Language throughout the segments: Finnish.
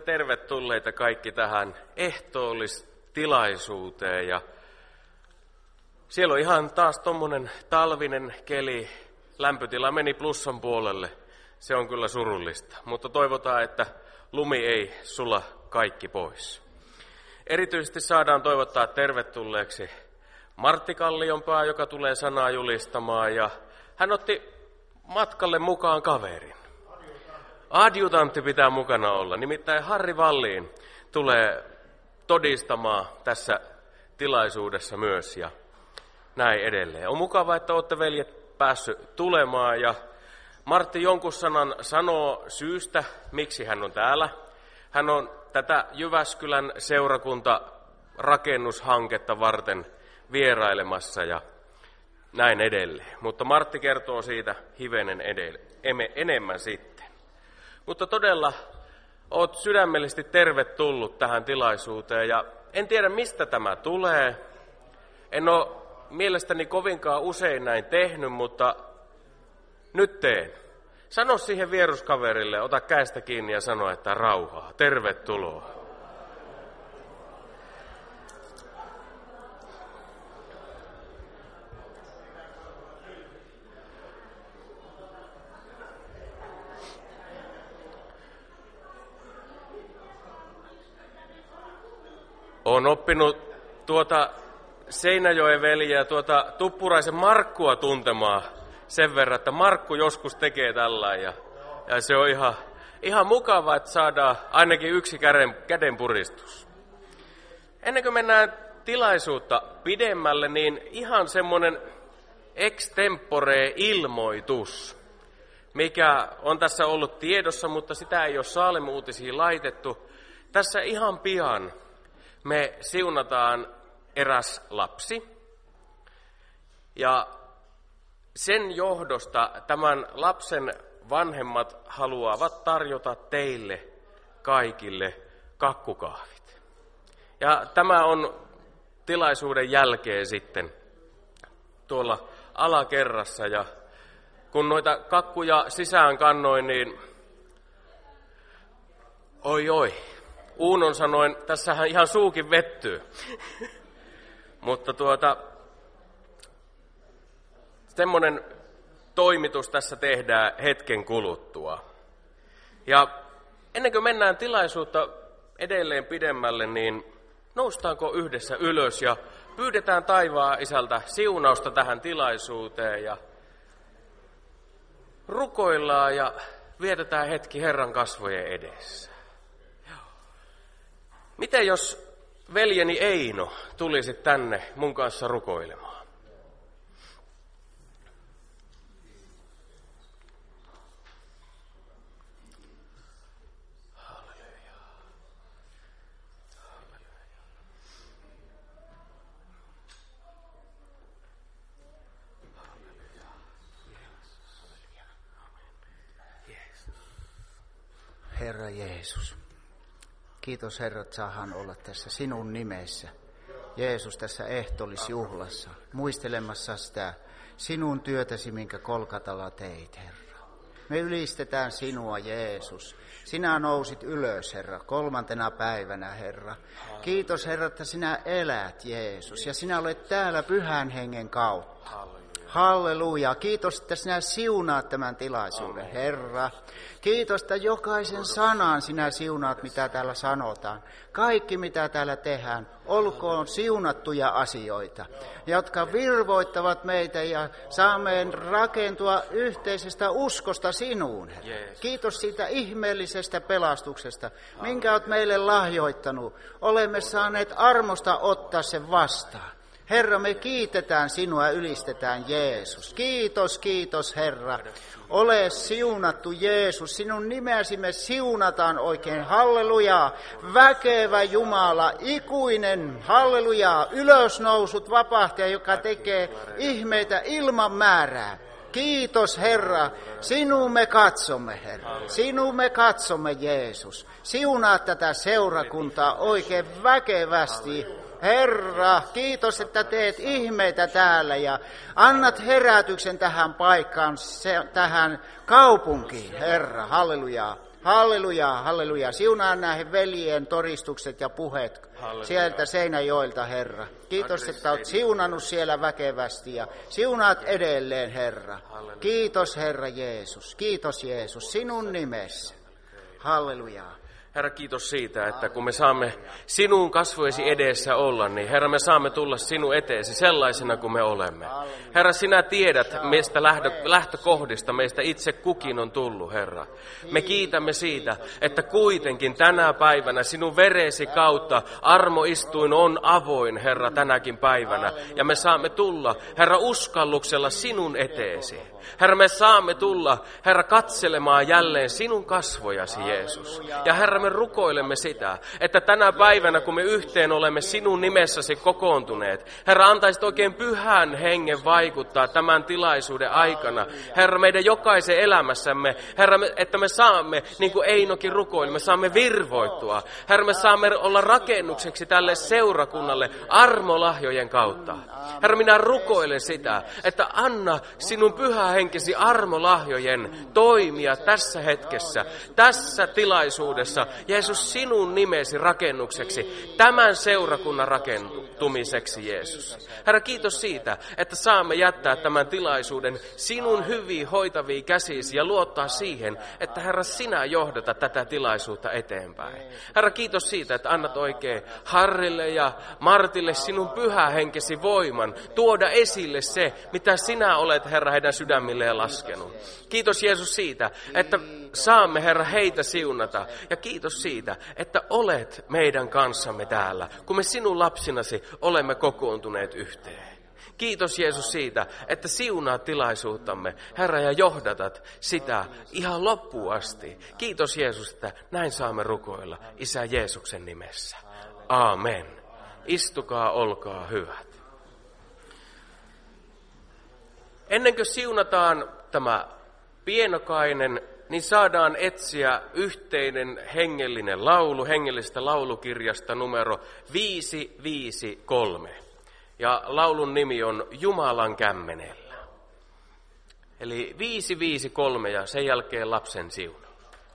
tervetulleita kaikki tähän ehtoollistilaisuuteen. Ja siellä on ihan taas tommonen talvinen keli. Lämpötila meni plussan puolelle. Se on kyllä surullista, mutta toivotaan, että lumi ei sula kaikki pois. Erityisesti saadaan toivottaa tervetulleeksi Martti Kallionpää, joka tulee sanaa julistamaan, ja hän otti matkalle mukaan kaverin. Adjutantti pitää mukana olla, nimittäin Harri Valliin tulee todistamaan tässä tilaisuudessa myös ja näin edelleen. On mukava, että olette veljet päässyt tulemaan, ja Martti jonkun sanan sanoo syystä, miksi hän on täällä. Hän on tätä Jyväskylän seurakuntarakennushanketta varten vierailemassa ja näin edelleen. Mutta Martti kertoo siitä hivenen enemmän sitten. Mutta todella olet sydämellisesti tervetullut tähän tilaisuuteen ja en tiedä mistä tämä tulee. En ole mielestäni kovinkaan usein näin tehnyt, mutta nyt teen. Sano siihen vieruskaverille, ota käestä kiinni ja sano, että rauhaa, tervetuloa. Olen oppinut Seinäjoen veljeä, Tuppuraisen Markkua tuntemaan sen verran, että Markku joskus tekee tällä ja se on ihan mukava, että saadaan ainakin yksi kädenpuristus. Ennen kuin mennään tilaisuutta pidemmälle, niin ihan semmoinen extempore ilmoitus, mikä on tässä ollut tiedossa, mutta sitä ei ole Saalem-uutisiin laitettu. Tässä ihan pian me siunataan eräs lapsi ja sen johdosta tämän lapsen vanhemmat haluavat tarjota teille kaikille kakkukahvit. Ja tämä on tilaisuuden jälkeen sitten tuolla alakerrassa. Ja kun noita kakkuja sisään kannoin, niin oi, Uunon sanoin, tässähän ihan suukin vettyy. Mutta semmoinen toimitus tässä tehdään hetken kuluttua. Ja ennen kuin mennään tilaisuutta edelleen pidemmälle, niin noustaanko yhdessä ylös ja pyydetään taivaan Isältä siunausta tähän tilaisuuteen ja rukoillaan ja vietetään hetki Herran kasvojen edessä. Miten jos veljeni Eino tulisi tänne mun kanssa rukoilemaan? Herra Jeesus, kiitos Herra, että saadaan olla tässä sinun nimessä. Jeesus tässä ehtoollisjuhlassa, muistelemassa sitä sinun työtäsi, minkä Kolkatalla teit, Herra. Me ylistetään sinua, Jeesus. Sinä nousit ylös, Herra, 3. päivänä, Herra. Kiitos, Herra, että sinä elät, Jeesus, ja sinä olet täällä Pyhän Hengen kautta. Halleluja. Kiitos, että sinä siunaat tämän tilaisuuden, Herra. Kiitos, että jokaisen sanan sinä siunaat, mitä täällä sanotaan. Kaikki, mitä täällä tehdään, olkoon siunattuja asioita, jotka virvoittavat meitä ja saamme rakentua yhteisestä uskosta sinuun, Herra. Kiitos siitä ihmeellisestä pelastuksesta, minkä olet meille lahjoittanut. Olemme saaneet armosta ottaa sen vastaan. Herra, me kiitetään sinua ja ylistetään Jeesus. Kiitos, kiitos Herra. Ole siunattu Jeesus. Sinun nimesi me siunataan oikein. Halleluja. Väkevä Jumala, ikuinen. Halleluja. Ylösnousut vapahtaja, joka tekee ihmeitä ilman määrää. Kiitos Herra. Sinuun me katsomme, Herra. Sinuun me katsomme, Jeesus. Siunaa tätä seurakuntaa oikein väkevästi. Herra, kiitos, että teet ihmeitä täällä ja annat herätyksen tähän paikkaan, tähän kaupunkiin, Herra, halleluja. Halleluja, halleluja. Siunaa näihin veljien todistukset ja puheet sieltä Seinäjoelta, Herra. Kiitos, että olet siunannut siellä väkevästi ja siunaat edelleen, Herra. Kiitos, Herra Jeesus. Kiitos, Jeesus, sinun nimessä. Halleluja. Herra, kiitos siitä, että kun me saamme sinun kasvojesi edessä olla, niin Herra, me saamme tulla sinun eteesi sellaisena kuin me olemme. Herra, sinä tiedät, mistä lähtökohdista meistä itse kukin on tullut, Herra. Me kiitämme siitä, että kuitenkin tänä päivänä sinun veresi kautta armoistuin on avoin, Herra, tänäkin päivänä. Ja me saamme tulla, Herra, uskalluksella sinun eteesi. Herra, me saamme tulla, Herra, katselemaan jälleen sinun kasvojasi, Jeesus. Ja Herra, me rukoilemme sitä, että tänä päivänä, kun me yhteen olemme sinun nimessäsi kokoontuneet, Herra, antaisit oikein pyhän hengen vaikuttaa tämän tilaisuuden aikana. Herra, meidän jokaisen elämässämme, Herra, että me saamme, niin kuin Einokin rukoili, me saamme virvoittua. Herra, me saamme olla rakennukseksi tälle seurakunnalle armolahjojen kautta. Herra, minä rukoilen sitä, että anna sinun pyhä henkesi armolahjojen toimia tässä hetkessä, tässä tilaisuudessa, Jeesus, sinun nimesi rakennukseksi, tämän seurakunnan rakentumiseksi, Jeesus. Herra, kiitos siitä, että saamme jättää tämän tilaisuuden sinun hyviin hoitaviin käsisi ja luottaa siihen, että Herra, sinä johdata tätä tilaisuutta eteenpäin. Herra, kiitos siitä, että annat oikein Harrille ja Martille sinun pyhä henkesi voiman tuoda esille se, mitä sinä olet, Herra, heidän sydämilleen laskenut. Kiitos, Jeesus, siitä, että saamme, Herra, heitä siunata. Ja kiitos siitä, että olet meidän kanssamme täällä, kun me sinun lapsinasi olemme kokoontuneet yhteen. Kiitos, Jeesus, siitä, että siunaat tilaisuuttamme, Herra, ja johdatat sitä ihan loppuun asti. Kiitos, Jeesus, että näin saamme rukoilla Isä Jeesuksen nimessä. Aamen. Istukaa, olkaa hyvät. Ennen kuin siunataan tämä pienokainen, niin saadaan etsiä yhteinen hengellinen laulu, hengellisestä laulukirjasta numero 553. Ja laulun nimi on Jumalan kämmenellä. Eli 553 ja sen jälkeen lapsen siunu.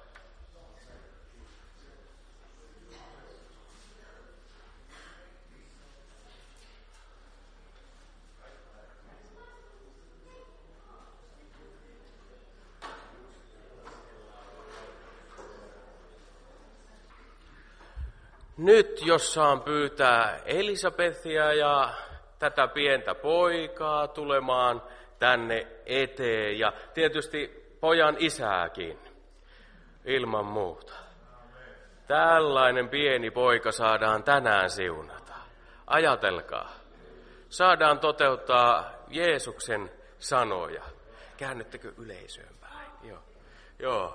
Nyt jos saan pyytää Elisabethia ja tätä pientä poikaa tulemaan tänne eteen ja tietysti pojan isääkin, ilman muuta. Tällainen pieni poika saadaan tänään siunata. Ajatelkaa, saadaan toteuttaa Jeesuksen sanoja. Käännyttekö yleisöön päin? Joo.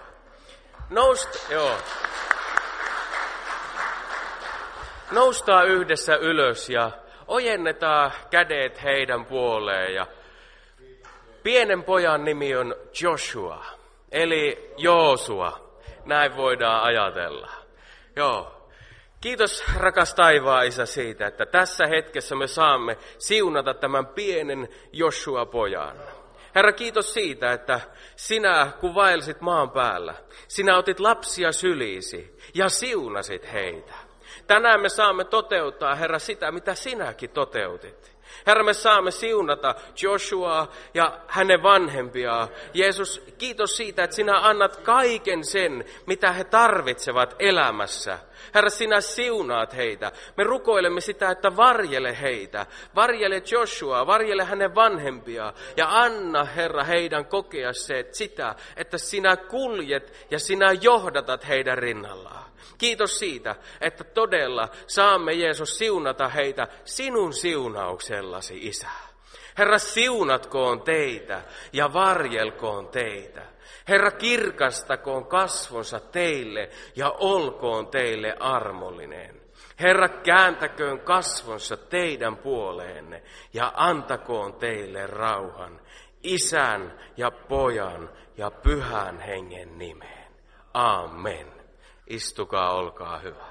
Noustaan yhdessä ylös ja ojennetaan kädet heidän puoleen. Ja pienen pojan nimi on Joshua, eli Joosua. Näin voidaan ajatella. Joo. Kiitos, rakas taivaan Isä, siitä, että tässä hetkessä me saamme siunata tämän pienen Joshua-pojan. Herra, kiitos siitä, että sinä, kun vaelsit maan päällä, sinä otit lapsia syliisi ja siunasit heitä. Tänään me saamme toteuttaa, Herra, sitä, mitä sinäkin toteutit. Herra, me saamme siunata Joshuaa ja hänen vanhempiaan. Jeesus, kiitos siitä, että sinä annat kaiken sen, mitä he tarvitsevat elämässä. Herra, sinä siunaat heitä. Me rukoilemme sitä, että varjele heitä. Varjele Joshuaa, varjele hänen vanhempiaan. Ja anna, Herra, heidän kokea sitä, että sinä kuljet ja sinä johdatat heidän rinnallaan. Kiitos siitä, että todella saamme, Jeesus, siunata heitä sinun siunauksellasi, Isä. Herra, siunatkoon teitä ja varjelkoon teitä. Herra, kirkastakoon kasvonsa teille ja olkoon teille armollinen. Herra, kääntäköön kasvonsa teidän puoleenne ja antakoon teille rauhan Isän ja Pojan ja Pyhän Hengen nimeen. Amen. Istukaa, olkaa hyvä.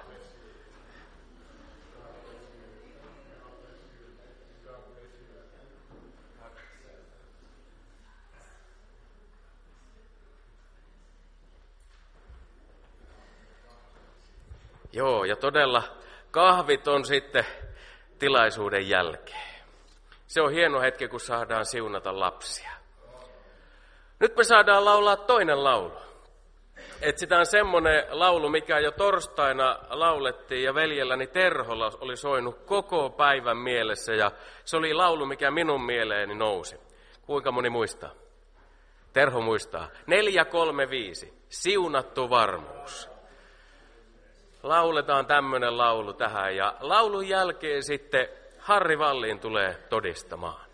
Joo, ja todella kahvit on sitten tilaisuuden jälkeen. Se on hieno hetki, kun saadaan siunata lapsia. Nyt me saadaan laulaa toinen laulu. Etsitään semmoinen laulu, mikä jo torstaina laulettiin ja veljelläni Terholla oli soinut koko päivän mielessä. Ja se oli laulu, mikä minun mieleeni nousi. Kuinka moni muistaa? Terho muistaa. 435. Siunattu varmuus. Lauletaan tämmöinen laulu tähän ja laulun jälkeen sitten Harri Vallin tulee todistamaan.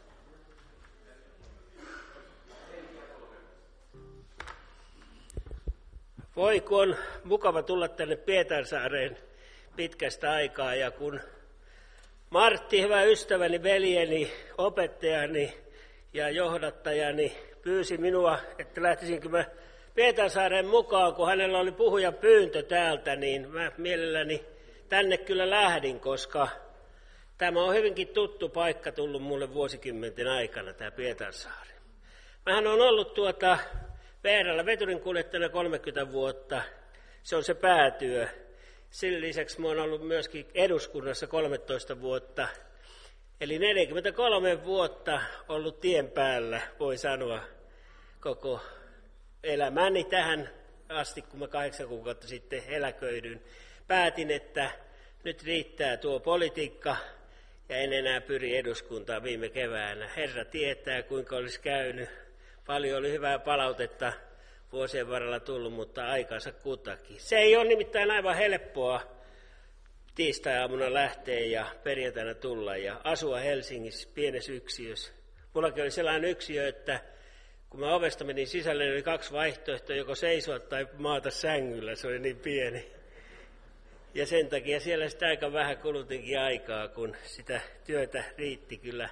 Voi kun on mukava tulla tänne Pietarsaareen pitkästä aikaa ja kun Martti, hyvä ystäväni, veljeni, opettajani ja johdattajani pyysi minua, että lähtisinkö mä Pietarsaareen mukaan, kun hänellä oli puhujan pyyntö täältä, niin mä mielelläni tänne kyllä lähdin, koska tämä on hyvinkin tuttu paikka tullut mulle vuosikymmenten aikana, tämä Pietarsaari. Mähän on ollut VR:llä veturin kuljettajana 30 vuotta, se on se päätyö. Sen lisäksi mä oon ollut myöskin eduskunnassa 13 vuotta, eli 43 vuotta ollut tien päällä, voi sanoa, koko elämäni tähän asti, kun mä 8 kuukautta sitten eläköidyin. Päätin, että nyt riittää tuo politiikka ja en enää pyri eduskuntaan viime keväänä. Herra tietää, kuinka olisi käynyt. Paljon oli hyvää palautetta vuosien varrella tullut, mutta aikansa kutakin. Se ei ole nimittäin aivan helppoa tiistai-aamuna lähteä ja perjantaina tulla ja asua Helsingissä pienessä yksiössä. Mullakin oli sellainen yksiö, että kun mä ovesta menin sisälle, niin oli 2 vaihtoehtoa, joko seisoa tai maata sängyllä, se oli niin pieni. Ja sen takia siellä sitä aika vähän kulutinkin aikaa, kun sitä työtä riitti kyllä.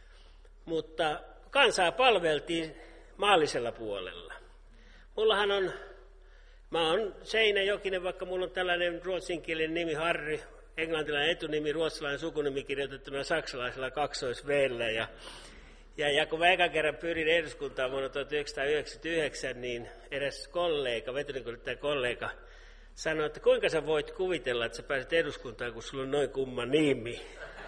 Mutta kansaa palveltiin maallisella puolella. Mullahan on, mä oon Seinäjokinen, vaikka mulla on tällainen ruotsinkielinen nimi Harri, englantilainen etunimi, ruotsalainen sukunimi kirjoitettuna saksalaisella kaksois-v:llä. Ja kun mä ekan kerran pyrin eduskuntaan vuonna 1999, niin eräs kollega, veturinkuljettaja kollega, sanoi, että kuinka sä voit kuvitella, että sä pääset eduskuntaan, kun sulla on noin kumma nimi.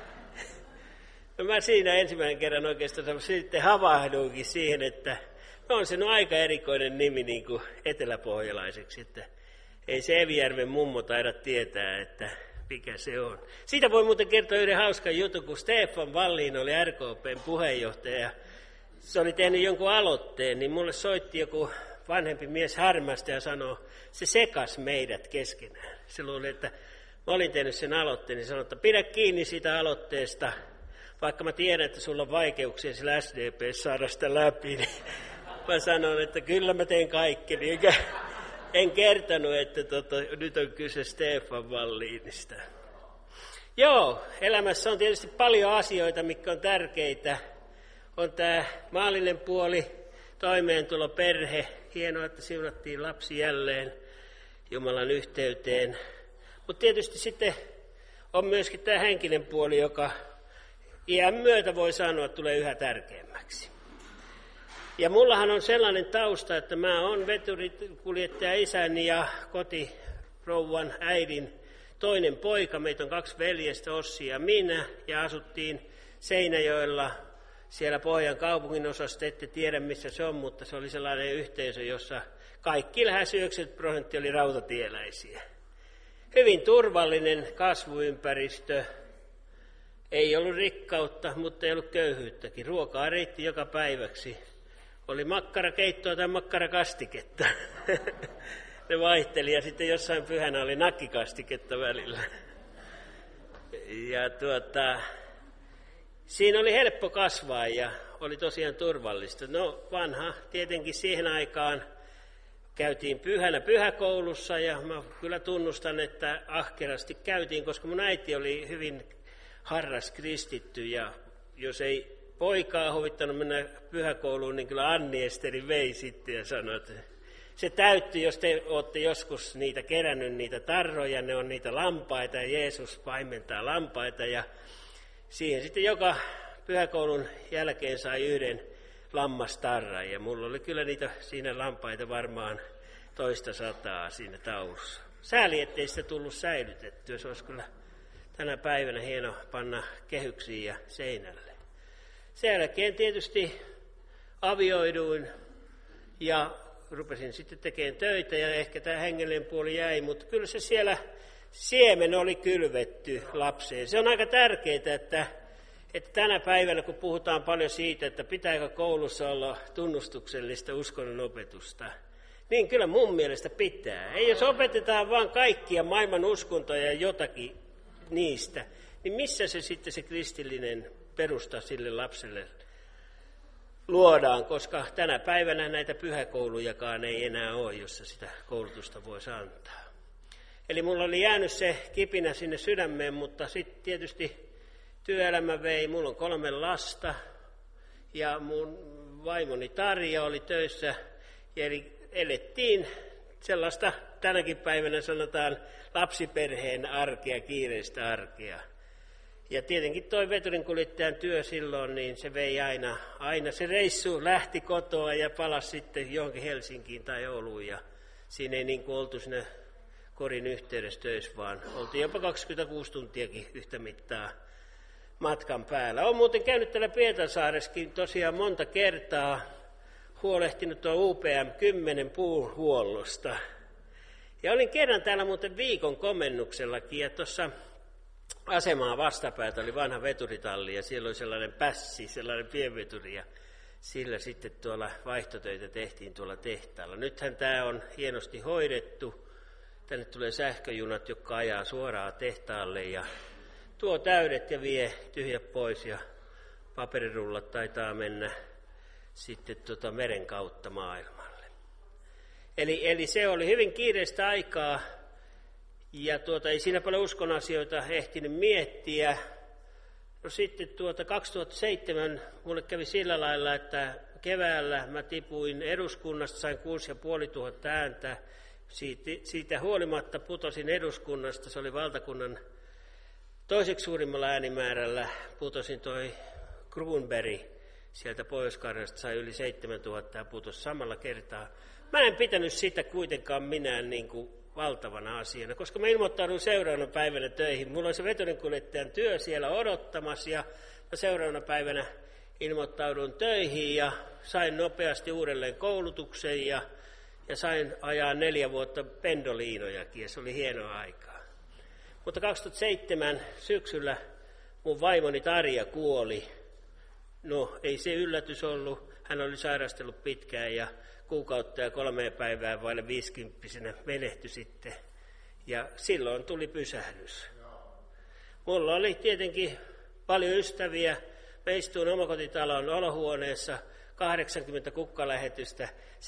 No mä siinä ensimmäinen kerran oikeastaan sitten havahduinkin siihen, että on se aika erikoinen nimi niin kuin eteläpohjalaiseksi, että ei se Evijärven mummo taida tietää, että mikä se on. Siitä voi muuten kertoa yhden hauskan jutun, kun Stefan Wallin oli RKP:n puheenjohtaja. Se oli tehnyt jonkun aloitteen, niin mulle soitti joku vanhempi mies Härmästä ja sanoi, se sekas meidät keskenään. Se luuli, että mä olin tehnyt sen aloitteen, niin sanoi, että pidä kiinni siitä aloitteesta, vaikka mä tiedän, että sulla on vaikeuksia sillä SDP:ssä saada sitä läpi. Niin mä sanon, että kyllä mä teen kaikkeni, eikä en kertonut, että nyt on kyse Stefan Wallinista. Joo, elämässä on tietysti paljon asioita, mitkä on tärkeitä. On tämä maallinen puoli, toimeentulo, perhe. Hienoa, että siunattiin lapsi jälleen Jumalan yhteyteen. Mutta tietysti sitten on myöskin tämä henkinen puoli, joka iän myötä voi sanoa, että tulee yhä tärkeämmäksi. Ja mullahan on sellainen tausta, että mä oon veturikuljettaja isäni ja kotirouvan äidin toinen poika. Meitä on 2 veljestä, Ossi ja minä, ja asuttiin Seinäjoella siellä Pohjan kaupungin osassa. Ette tiedä, missä se on, mutta se oli sellainen yhteisö, jossa kaikki lähes 90% oli rautatieläisiä. Hyvin turvallinen kasvuympäristö. Ei ollut rikkautta, mutta ei ollut köyhyyttäkin. Ruokaa riitti joka päiväksi. Oli makkarakeittoa tai makkarakastiketta. Ne vaihteli ja sitten jossain pyhänä oli nakkikastiketta välillä. Ja siinä oli helppo kasvaa ja oli tosiaan turvallista. No vanha tietenkin siihen aikaan käytiin pyhänä pyhäkoulussa ja mä kyllä tunnustan, että ahkerasti käytiin, koska mun äiti oli hyvin harras kristitty ja jos ei poikaa huvittanut mennä pyhäkouluun, niin kyllä Anni Esteri vei sitten ja sanoi, että se täyttyi, jos te olette joskus niitä kerännyt, niitä tarroja, ne on niitä lampaita ja Jeesus paimentaa lampaita ja siihen sitten joka pyhäkoulun jälkeen sai 1 lammastarran ja mulla oli kyllä niitä siinä lampaita varmaan 200 siinä taulussa. Sääli, ettei sitä tullut säilytettyä. Se olisi kyllä tänä päivänä hieno panna kehyksiin ja seinälle. Sen jälkeen tietysti avioiduin ja rupesin sitten tekemään töitä ja ehkä tämä hengellinen puoli jäi, mutta kyllä se siellä siemen oli kylvetty lapseen. Se on aika tärkeää, että tänä päivänä, kun puhutaan paljon siitä, että pitääkö koulussa olla tunnustuksellista uskonnon opetusta, niin kyllä mun mielestä pitää. Ei jos opetetaan vaan kaikkia maailman uskontoja ja jotakin niistä, niin missä se sitten se kristillinen perusta sille lapselle luodaan, koska tänä päivänä näitä pyhäkoulujakaan ei enää ole, jossa sitä koulutusta voisi antaa. Eli mulla oli jäänyt se kipinä sinne sydämeen, mutta sitten tietysti työelämä vei. Mulla on 3 lasta ja mun vaimoni Tarja oli töissä. Eli elettiin sellaista, tänäkin päivänä sanotaan, lapsiperheen arkea, kiireistä arkea. Ja tietenkin toi veturinkuljettajan työ silloin, niin se vei aina se reissu lähti kotoa ja palasi sitten johonkin Helsinkiin tai Ouluun. Ja siinä ei niin kuin oltu siinä korin yhteydessä töissä, vaan oltiin jopa 26 tuntiakin yhtä mittaa matkan päällä. Olen muuten käynyt täällä Pietarsaaressakin tosiaan monta kertaa, huolehtinut tuon UPM-10 puuhuollosta. Ja olin kerran täällä muuten viikon komennuksellakin, ja tuossa asemaa vastapäätä oli vanha veturitalli, ja siellä oli sellainen pässi, sellainen pienveturi, ja sillä sitten tuolla vaihtotöitä tehtiin tuolla tehtaalla. Nythän tämä on hienosti hoidettu. Tänne tulee sähköjunat, jotka ajaa suoraan tehtaalle, ja tuo täydet ja vie tyhjät pois, ja paperirullat taitaa mennä sitten meren kautta maailmalle. Eli se oli hyvin kiireistä aikaa, ja ei siinä paljon uskon asioita ehtinyt miettiä. No sitten 2007 mulle kävi sillä lailla, että keväällä mä tipuin eduskunnasta, sain 6500 ääntä. Siitä huolimatta putosin eduskunnasta, se oli valtakunnan toiseksi suurimmalla äänimäärällä, putosin toi Kruunberg sieltä Pohjois-Karjalasta, sai yli 7000 ja putosi samalla kertaa. Mä en pitänyt sitä kuitenkaan minään niin kuin valtavana asiana, koska mä ilmoittaudun seuraavana päivänä töihin. Mulla oli se veturinkuljettajan työ siellä odottamassa ja seuraavana päivänä ilmoittaudun töihin ja sain nopeasti uudelleen koulutuksen ja sain ajaa 4 vuotta pendoliinojakin ja se oli hienoa aikaa. Mutta 2007 syksyllä mun vaimoni Tarja kuoli. No ei se yllätys ollut. Hän oli sairastellut pitkään ja kuukautta ja 3 päivää vaille 50-vuotiaana menehtyi sitten. Ja silloin tuli pysähdys. Mulla oli tietenkin paljon ystäviä. Mä istuin omakotitalon olohuoneessa, 80 kukkalähetystä,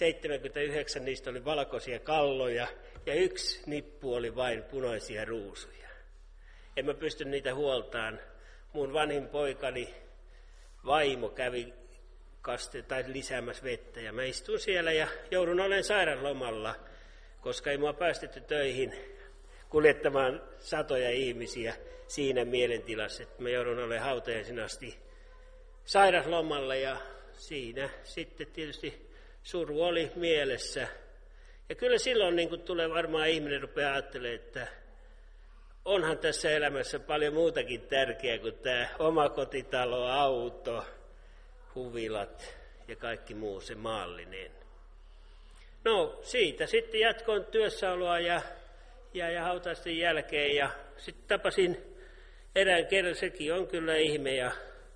79 niistä oli valkoisia kalloja ja 1 nippu oli vain punaisia ruusuja. En mä pysty niitä huoltaan. Mun vanhin poikani vaimo kävi lisäämässä vettä ja mä istun siellä ja joudun olemaan sairaalomalla, koska ei mua päästetty töihin kuljettamaan satoja ihmisiä siinä mielentilassa, että mä joudun olemaan hautajaisiin asti sairaalomalla ja siinä sitten tietysti suru oli mielessä. Ja kyllä silloin niin kun tulee varmaan ihminen rupeaa ajattelemaan, että onhan tässä elämässä paljon muutakin tärkeää kuin tämä omakotitalo, auto, huvilat ja kaikki muu se maallinen. No siitä sitten jatkoin työssäoloa ja hautaisten jälkeen ja sitten tapasin erään kerran, sekin on kyllä ihme ja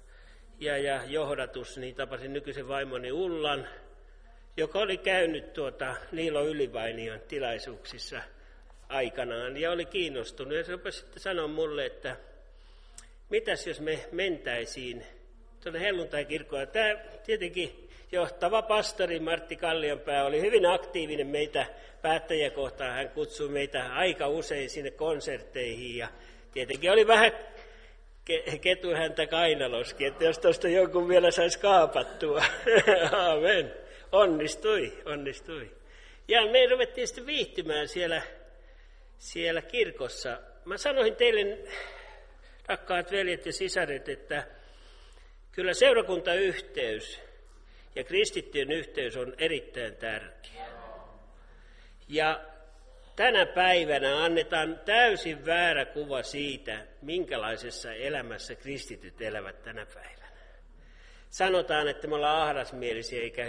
johdatus, niin tapasin nykyisen vaimoni Ullan, joka oli käynyt Niilo Ylivainion tilaisuuksissa aikanaan ja oli kiinnostunut. Ja se rupesi sitten sanoa mulle, että mitäs jos me mentäisiin tuonne helluntaikirkkoon. Tämä tietenkin johtava pastori Martti Kallionpää oli hyvin aktiivinen meitä päättäjiä kohtaan. Hän kutsui meitä aika usein sinne konsertteihin ja tietenkin oli vähän ketuhäntä kainaloskin, että jos tuosta jonkun vielä saisi kaapattua. Aamen. Onnistui. Ja me ruvettiin sitten viihtymään siellä kirkossa. Mä sanoin teille, rakkaat veljet ja sisaret, että kyllä seurakuntayhteys ja kristittyjen yhteys on erittäin tärkeä. Ja tänä päivänä annetaan täysin väärä kuva siitä, minkälaisessa elämässä kristityt elävät tänä päivänä. Sanotaan, että me ollaan ahdasmielisiä eikä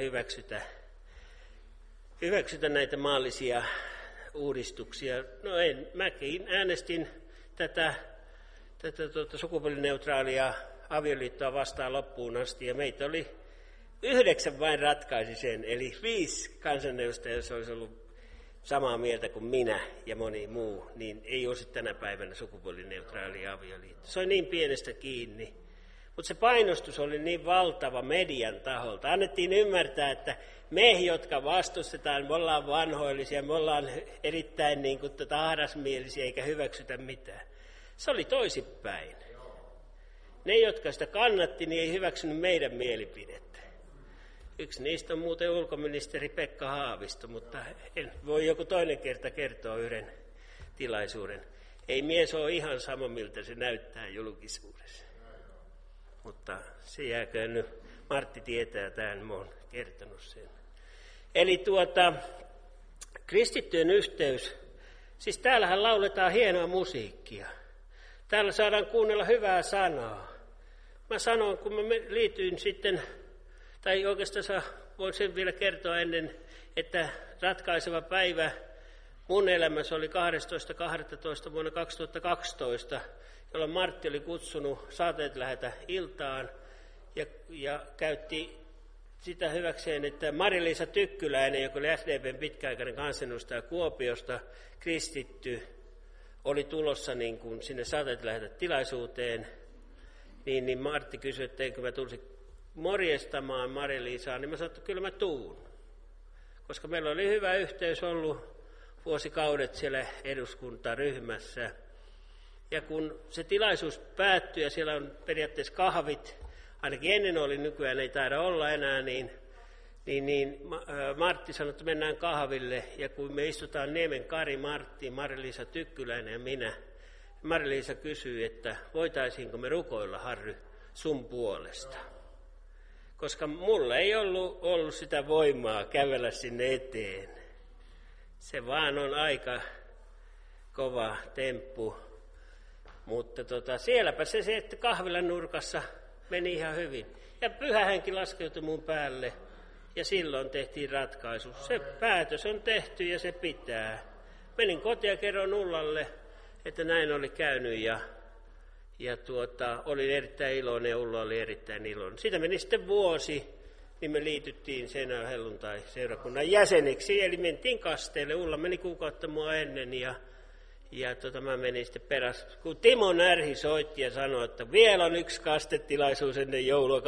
hyväksytä näitä maallisia uudistuksia. No en, mäkin äänestin tätä sukupuolineutraalia avioliittoa vastaan loppuun asti, ja meitä oli 9 vain ratkaisi sen, eli 5 kansanedustajaa, jos olisi ollut samaa mieltä kuin minä ja moni muu, niin ei olisi tänä päivänä sukupuolineutraalia avioliitto. Se on niin pienestä kiinni. Mutta se painostus oli niin valtava median taholta. Annettiin ymmärtää, että me, jotka vastustetaan, me ollaan vanhoillisia, me ollaan erittäin ahdasmielisiä eikä hyväksytä mitään. Se oli toisinpäin. Ne, jotka sitä kannatti, niin ei hyväksynyt meidän mielipidettä. Yksi niistä on muuten ulkoministeri Pekka Haavisto, mutta voi joku toinen kerta kertoa yhden tilaisuuden. Ei mies ole ihan sama, miltä se näyttää julkisuudessa. Mutta se jääköön nyt. Martti tietää tämän, mä oon kertonut sen. Eli kristittyjen yhteys, siis täällähän lauletaan hienoa musiikkia. Täällä saadaan kuunnella hyvää sanaa. Mä sanon, kun mä liityin sitten, tai oikeastaan voin sen vielä kertoa ennen, että ratkaiseva päivä mun elämässä oli 12.12. vuonna 2012, jolloin Martti oli kutsunut Saateet lähetä iltaan ja käytti sitä hyväkseen, että Mari-Liisa Tykkyläinen, joka oli SDP:n pitkäaikainen kansanedustaja Kuopiosta, kristitty, oli tulossa sinne Saateet lähetä tilaisuuteen, niin Martti kysyi, että enkö mä tulisi morjestamaan Mari-Liisaa, niin mä sanoin, että kyllä mä tuun. Koska meillä oli hyvä yhteys ollut vuosikaudet siellä eduskuntaryhmässä. Ja kun se tilaisuus päättyi ja siellä on periaatteessa kahvit, ainakin ennen oli, nykyään ei taida olla enää, niin Martti sanoi, että mennään kahville. Ja kun me istutaan Niemen Kari, Martti, Mari-Liisa Tykkyläinen ja minä, Mari-Liisa kysyi, että voitaisiinko me rukoilla, Harry, sun puolesta. Koska mulla ei ollut sitä voimaa kävellä sinne eteen. Se vaan on aika kova temppu. Mutta sielläpä se, että kahvilan nurkassa meni ihan hyvin. Ja Pyhä Henki laskeutui mun päälle ja silloin tehtiin ratkaisu. Se päätös on tehty ja se pitää. Menin kotiin ja kerroin Ullalle, että näin oli käynyt ja olin erittäin iloinen ja Ulla oli erittäin iloinen. Siitä meni sitten vuosi, niin me liityttiin Seinäjoen helluntai-seurakunnan jäseniksi. Eli mentiin kasteelle. Ulla meni kuukautta mua ennen ja mä menin sitten perässä. Kun Timo Närhi soitti ja sanoi, että vielä on yksi kastetilaisuus ennen joulua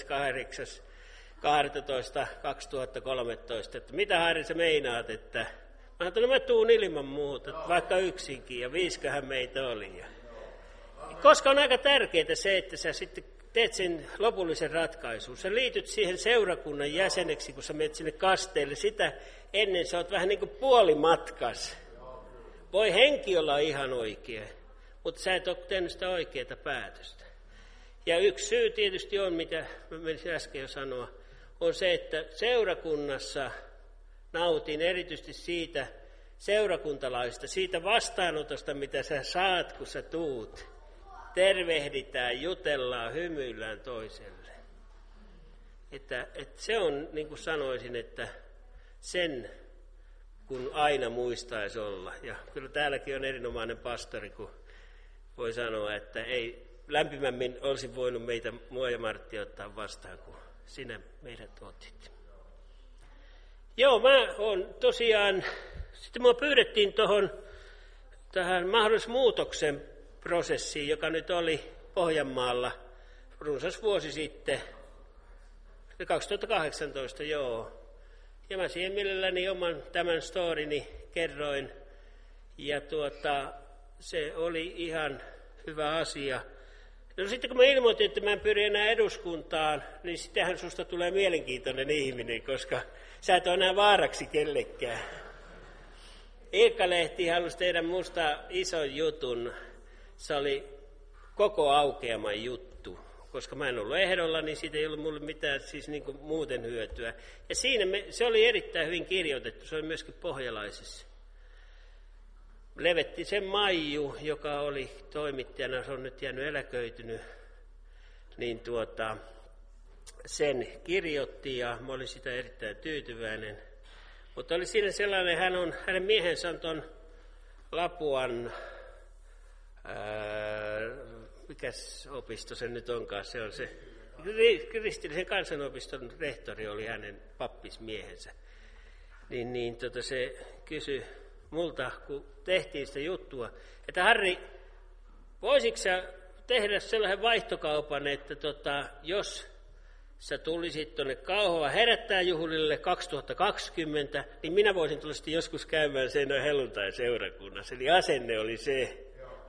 28.12.2013, että mitä Harri sä meinaat, että mä sanoin, että mä tuun ilman muuta, vaikka yksinkin ja 5 meitä oli. Koska on aika tärkeää se, että sä sitten teet sen lopullisen ratkaisun. Sä liityt siihen seurakunnan jäseneksi, kun sä menet sinne kasteelle. Sitä ennen sä oot vähän niin kuin puolimatkas. Voi henki olla ihan oikea, mutta sä et ole tehnyt sitä oikeaa päätöstä. Ja yksi syy tietysti on, mitä mä menisin äsken jo sanoa, on se, että seurakunnassa nautin erityisesti siitä seurakuntalaisista, siitä vastaanotosta, mitä sä saat, kun sä tuut. Tervehditään, jutellaan, hymyillään toiselle. Että se on, niin kuin sanoisin, että sen kun aina muistaisi olla. Ja kyllä täälläkin on erinomainen pastori, kun voi sanoa, että ei lämpimämmin olisi voinut mua ja Martti ottaa vastaan, kun sinä meidät otit. Joo, mä oon tosiaan, sitten mua pyydettiin tähän mahdollismuutoksen prosessiin, joka nyt oli Pohjanmaalla runsas vuosi sitten, 2018, joo. Ja mä siihen mielelläni oman tämän storini kerroin, ja se oli ihan hyvä asia. No sitten kun mä ilmoitin, että mä en pyri enää eduskuntaan, niin sittenhän susta tulee mielenkiintoinen ihminen, koska sä et ole enää vaaraksi kellekään. Ilkka-lehti halusi tehdä musta ison jutun. Se oli koko aukeaman juttu. Koska mä en ollut ehdolla, niin siitä ei ollut mulle mitään siis niin kuin muuten hyötyä. Ja siinä se oli erittäin hyvin kirjoitettu, se oli myöskin pohjalaisessa. Levettisen Maiju, joka oli toimittajana, se on nyt jäänyt eläköitynyt, niin sen kirjoitti ja mä olin sitä erittäin tyytyväinen. Mutta oli siinä sellainen, hänen miehensä on tuon Lapuan, mikäs opisto se nyt onkaan, se on se kristillisen kansanopiston rehtori oli hänen pappismiehensä. Se kysyi multa, kun tehtiin sitä juttua, että Harri, voisitko sä tehdä sellaisen vaihtokaupan, että jos sä tulisit tuonne Kauhavan herättäjäjuhlille 2020, niin minä voisin tulla sitten joskus käymään sen helluntai-seurakunnassa. Eli asenne oli se,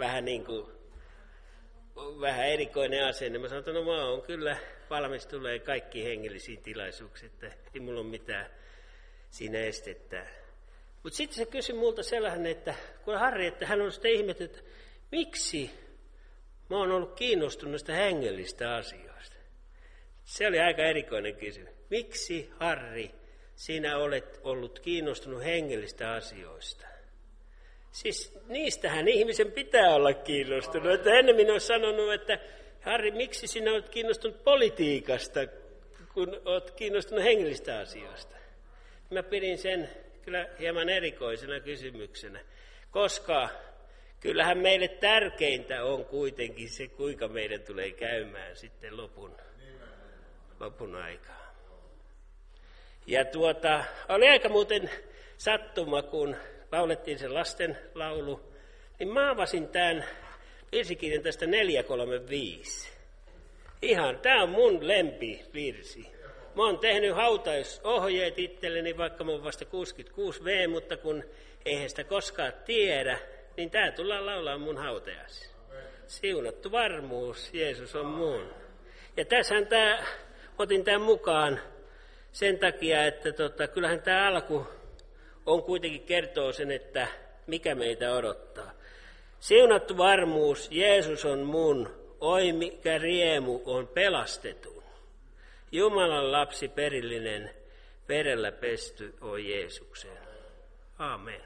vähän erikoinen asenne. Mä sanoin, että mä oon kyllä valmis tulee kaikkiin hengellisiin tilaisuuksiin, että ei mulla ole mitään siinä estettä. Mutta sitten se kysyi multa sellainen, että kun Harri, että hän on sitä ihmetellyt, että miksi mä oon ollut kiinnostunut näistä hengellistä asioista. Se oli aika erikoinen kysymys. Miksi, Harri, sinä olet ollut kiinnostunut hengellistä asioista? Siis niistähän ihmisen pitää olla kiinnostunut. Että ennemmin olisi sanonut, että Harri, miksi sinä olet kiinnostunut politiikasta, kun olet kiinnostunut hengellistä asioista? Mä pidin sen kyllä hieman erikoisena kysymyksenä, koska kyllähän meille tärkeintä on kuitenkin se, kuinka meidän tulee käymään sitten lopun aikaa. Ja oli aika muuten sattuma, kun laulettiin se lasten laulu, niin mä avasin tämän virsikirjan tästä 435. Tää on mun lempivirsi. Mä oon tehnyt hautausohjeet itselleni, vaikka mä oon vasta 66V, mutta kun eihän sitä koskaan tiedä, niin tää tullaan laulaa mun hautajassa. Siunattu varmuus, Jeesus on mun. Ja tässähän otin tämän mukaan sen takia, että kyllähän tämä alku on kuitenkin kertoo sen, että mikä meitä odottaa. Siunattu varmuus, Jeesus on mun, oi mikä riemu on pelastetun. Jumalan lapsi perillinen, verellä pesty on Jeesukseen. Aamen.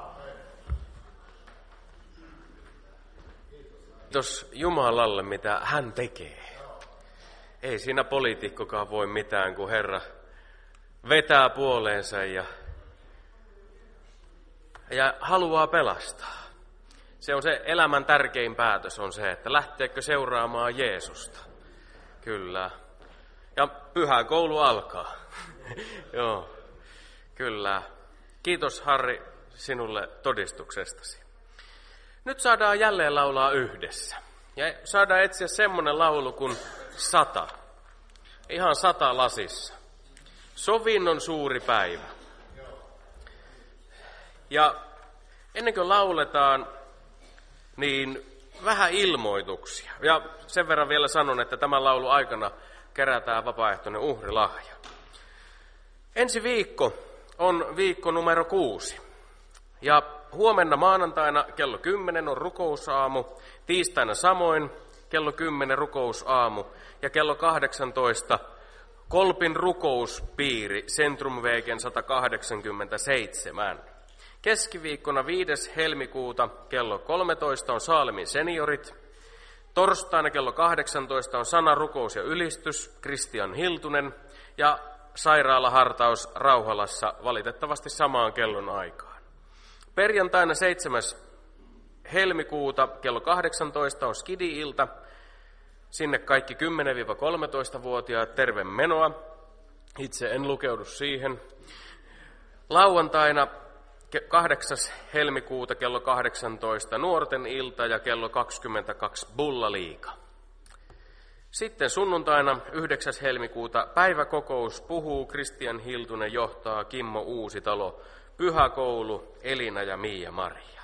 Kiitos Jumalalle, mitä hän tekee. Ei siinä poliitikkokaan voi mitään, kun Herra vetää puoleensa ja haluaa pelastaa. Se on se elämän tärkein päätös, on se, että lähteekö seuraamaan Jeesusta. Kyllä. Ja pyhä koulu alkaa. Joo, kyllä. Kiitos Harri sinulle todistuksestasi. Nyt saadaan jälleen laulaa yhdessä. Ja saadaan etsiä semmoinen laulu kuin 100. Ihan 100 lasissa. Sovinnon suuri päivä. Ja ennen kuin lauletaan, niin vähän ilmoituksia. Ja sen verran vielä sanon, että tämän laulun aikana kerätään vapaaehtoinen uhrilahja. Ensi viikko on viikko numero 6. Ja huomenna maanantaina kello 10 on rukousaamu, tiistaina samoin kello 10 rukousaamu ja kello 18 Kolpin rukouspiiri Centrumwegen 187. Keskiviikkona 5. helmikuuta kello 13 on Saalemin seniorit. Torstaina kello 18 on sana, rukous ja ylistys, Kristian Hiltunen ja sairaalahartaus Rauhalassa valitettavasti samaan kellon aikaan. Perjantaina 7. helmikuuta kello 18 on Skidi-ilta. Sinne kaikki 10-13-vuotiaat terve menoa. Itse en lukeudu siihen. Lauantaina 8. helmikuuta kello 18 nuorten ilta ja kello 22 bullaliiga. Sitten sunnuntaina 9. helmikuuta päiväkokous puhuu, Kristian Hiltunen johtaa, Kimmo Uusitalo, pyhäkoulu, Elina ja Miia-Maria.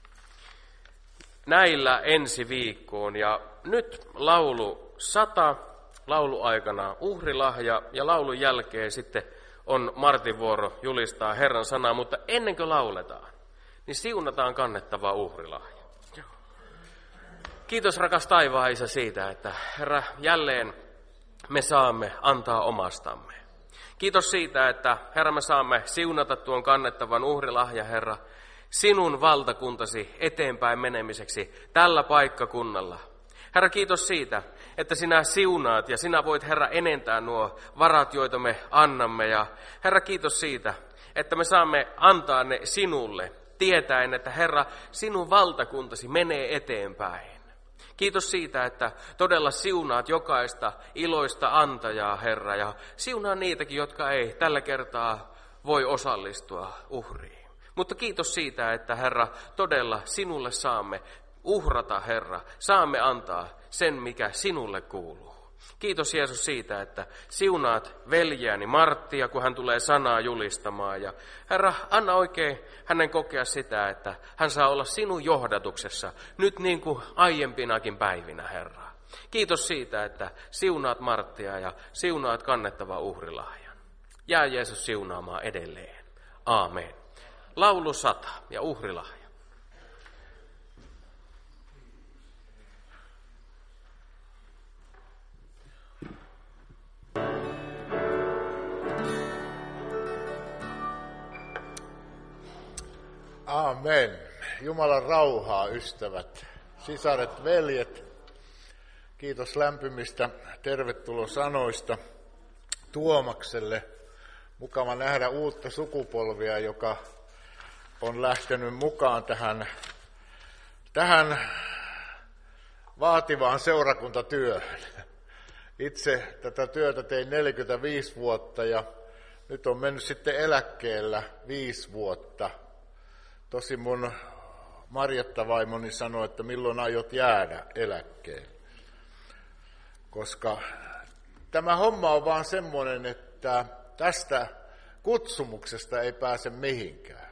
Näillä ensi viikkoon ja nyt laulu 100, lauluaikana uhrilahja ja laulun jälkeen sitten on Martin vuoro julistaa Herran sanaa, mutta ennen kuin lauletaan, niin siunataan kannettava uhrilahja. Kiitos rakas taivaan Isä siitä, että Herra jälleen me saamme antaa omastamme. Kiitos siitä, että Herra me saamme siunata tuon kannettavan uhrilahja, Herra, sinun valtakuntasi eteenpäin menemiseksi tällä paikkakunnalla. Herra, kiitos siitä, että sinä siunaat ja sinä voit, Herra, enentää nuo varat, joita me annamme. Ja Herra, kiitos siitä, että me saamme antaa ne sinulle, tietäen, että Herra, sinun valtakuntasi menee eteenpäin. Kiitos siitä, että todella siunaat jokaista iloista antajaa, Herra, ja siunaa niitäkin, jotka ei tällä kertaa voi osallistua uhriin. Mutta kiitos siitä, että Herra, todella sinulle saamme uhrata, Herra, saamme antaa sen, mikä sinulle kuuluu. Kiitos Jeesus siitä, että siunaat veljeäni Marttia, kun hän tulee sanaa julistamaan. Ja Herra, anna oikein hänen kokea sitä, että hän saa olla sinun johdatuksessa nyt niin kuin aiempinakin päivinä, Herra. Kiitos siitä, että siunaat Marttia ja siunaat kannettava uhrilahjan. Jää Jeesus siunaamaan edelleen. Aamen. Laulu 100 ja uhrilahja. Amen. Jumalan rauhaa, ystävät, sisaret, veljet. Kiitos lämpimistä tervetulosanoista Tuomakselle. Mukava nähdä uutta sukupolvia, joka on lähtenyt mukaan tähän vaativaan seurakuntatyöhön. Itse tätä työtä tein 45 vuotta ja nyt on mennyt sitten eläkkeellä 5 vuotta. Tosi mun Marjatta-vaimoni sanoi, että milloin aiot jäädä eläkkeelle. Koska tämä homma on vaan semmoinen, että tästä kutsumuksesta ei pääse mihinkään.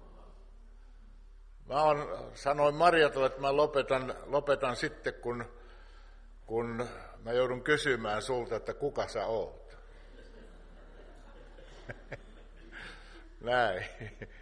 Sanoin Marjatalle, että mä lopetan sitten, kun mä joudun kysymään sulta, että kuka sä oot. Näin.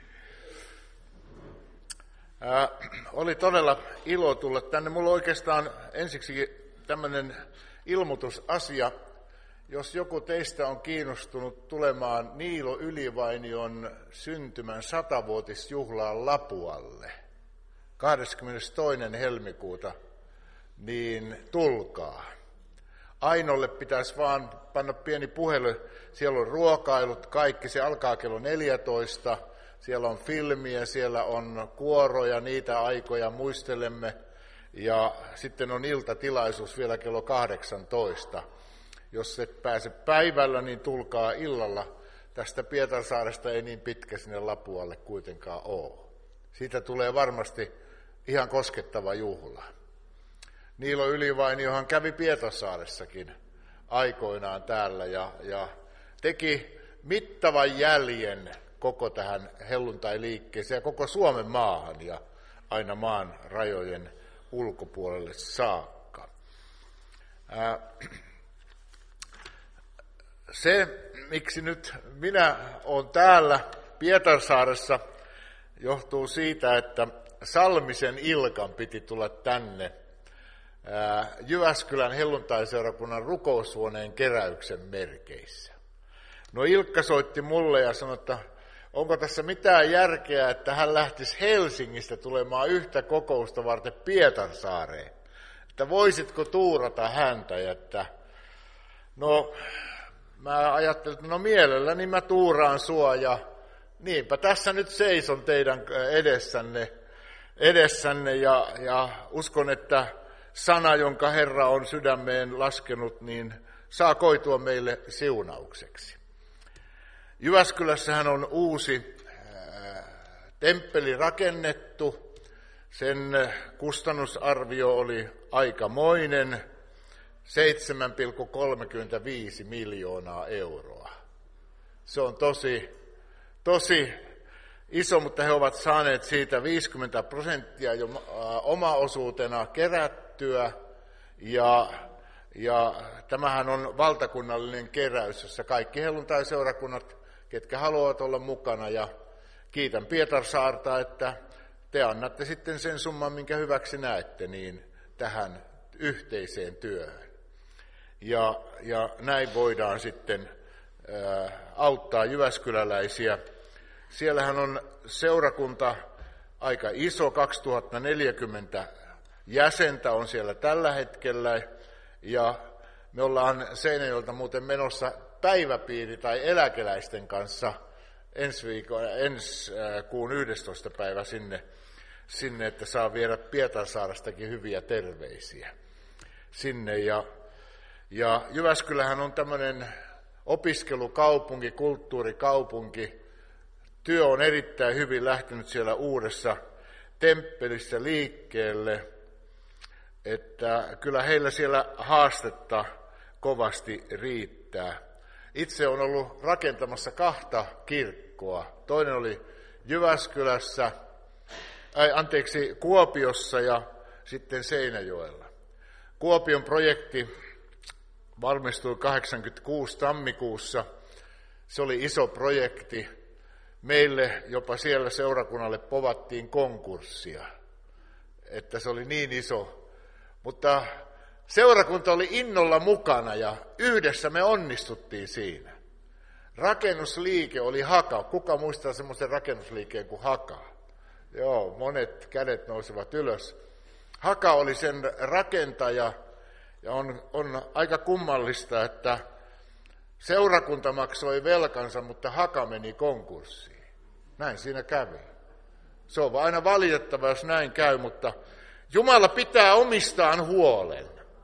Oli todella ilo tulla tänne. Mulla on oikeastaan ensiksi tämmöinen ilmoitusasia. Jos joku teistä on kiinnostunut tulemaan Niilo Ylivainion syntymän 100-vuotisjuhlaan Lapualle 22. helmikuuta, niin tulkaa. Ainolle pitäisi vaan panna pieni puhelu. Siellä on ruokailut, kaikki. Se alkaa kello 14. Siellä on filmiä, siellä on kuoroja, niitä aikoja muistelemme. Ja sitten on iltatilaisuus vielä kello 18. Jos et pääse päivällä, niin tulkaa illalla. Tästä Pietarsaaresta ei niin pitkä sinne Lapualle kuitenkaan ole. Siitä tulee varmasti ihan koskettava juhla. Niilo Ylivainiohan kävi Pietarsaaressakin aikoinaan täällä ja teki mittavan jäljen koko tähän helluntai-liikkeeseen ja koko Suomen maahan ja aina maan rajojen ulkopuolelle saakka. Se, miksi nyt minä olen täällä Pietarsaaressa, johtuu siitä, että Salmisen Ilkan piti tulla tänne Jyväskylän helluntaiseurakunnan rukoushuoneen keräyksen merkeissä. No Ilkka soitti mulle ja sanoi, että onko tässä mitään järkeä, että hän lähtisi Helsingistä tulemaan yhtä kokousta varten Pietarsaareen. Että voisitko tuurata häntä? Ja no mä ajattelin, että no mielelläni mä tuuraan sua ja niinpä tässä nyt seison teidän edessänne ja uskon, että sana, jonka Herra on sydämeen laskenut, niin saa koitua meille siunaukseksi. Jyväskylässähän on uusi temppeli rakennettu. Sen kustannusarvio oli aikamoinen, 7,35 miljoonaa euroa. Se on tosi iso, mutta he ovat saaneet siitä 50% jo omaosuutena kerättyä. Ja tämähän on valtakunnallinen keräys, jossa kaikki helluntaiseurakunnat, ketkä haluavat olla mukana. Ja kiitän Pietarsaarta, että te annatte sitten sen summan, minkä hyväksi näette, niin tähän yhteiseen työhön. Ja näin voidaan sitten auttaa jyväskyläläisiä. Siellähän on seurakunta aika iso, 2040 jäsentä on siellä tällä hetkellä, ja me ollaan Seinäjoelta muuten menossa päiväpiiri- tai eläkeläisten kanssa ensi kuun 11. päivä sinne, että saa viedä Pietarsaarestakin hyviä terveisiä sinne. Ja Jyväskylähän on tämmöinen opiskelukaupunki, kulttuurikaupunki. Työ on erittäin hyvin lähtenyt siellä uudessa temppelissä liikkeelle, että kyllä heillä siellä haastetta kovasti riittää. Itse olen ollut rakentamassa 2 kirkkoa. Toinen oli Kuopiossa ja sitten Seinäjoella. Kuopion projekti valmistui 1986 tammikuussa. Se oli iso projekti. Meille jopa siellä seurakunnalle povattiin konkurssia, että se oli niin iso. Mutta seurakunta oli innolla mukana ja yhdessä me onnistuttiin siinä. Rakennusliike oli Haka. Kuka muistaa semmoisen rakennusliikkeen kuin Haka? Joo, monet kädet nousevat ylös. Haka oli sen rakentaja ja on aika kummallista, että seurakunta maksoi velkansa, mutta Haka meni konkurssiin. Näin siinä kävi. Se on aina valitettava, jos näin käy, mutta Jumala pitää omistaan huolen.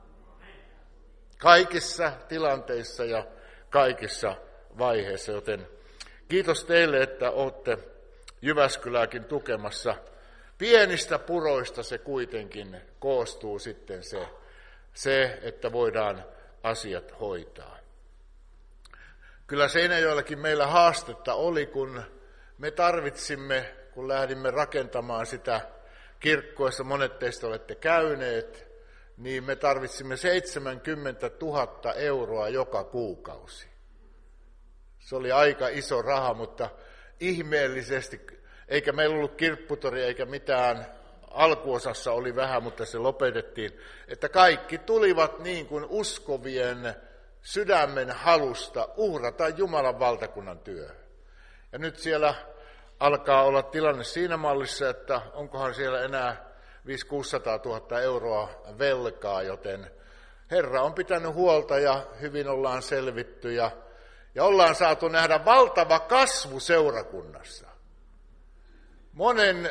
Kaikissa tilanteissa ja kaikissa vaiheissa, joten kiitos teille, että olette Jyväskylääkin tukemassa. Pienistä puroista se kuitenkin koostuu sitten se, että voidaan asiat hoitaa. Kyllä Seinäjoellakin meillä haastetta oli, kun me tarvitsimme, kun lähdimme rakentamaan sitä kirkkoa, jossa monet teistä olette käyneet, niin me tarvitsimme 70 000 euroa joka kuukausi. Se oli aika iso raha, mutta ihmeellisesti, eikä meillä ollut kirpputori eikä mitään, alkuosassa oli vähän, mutta se lopetettiin, että kaikki tulivat niin kuin uskovien sydämen halusta uhrata Jumalan valtakunnan työhön. Ja nyt siellä alkaa olla tilanne siinä mallissa, että onkohan siellä enää 500 000 - 600 000 euroa velkaa, joten Herra on pitänyt huolta ja hyvin ollaan selvitty ja ollaan saatu nähdä valtava kasvu seurakunnassa. Monen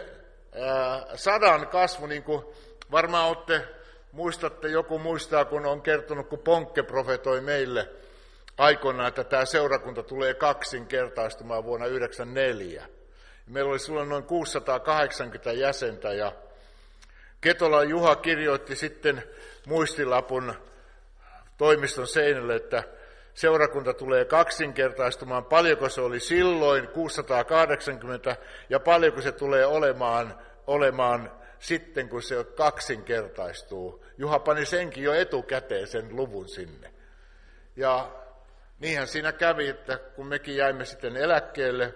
100 kasvu, niin kuin varmaan muistatte, joku muistaa, kun on kertonut, kun Ponkke profetoi meille aikoinaan, että tämä seurakunta tulee 2-kertaistumaan vuonna 1994. Meillä oli silloin noin 680 jäsentä ja Ketolan Juha kirjoitti sitten muistilapun toimiston seinälle, että seurakunta tulee 2-kertaistumaan. Paljonko se oli silloin, 680, ja paljonko se tulee olemaan sitten, kun se 2-kertaistuu. Juha pani senkin jo etukäteen sen luvun sinne. Ja niinhän siinä kävi, että kun mekin jäimme sitten eläkkeelle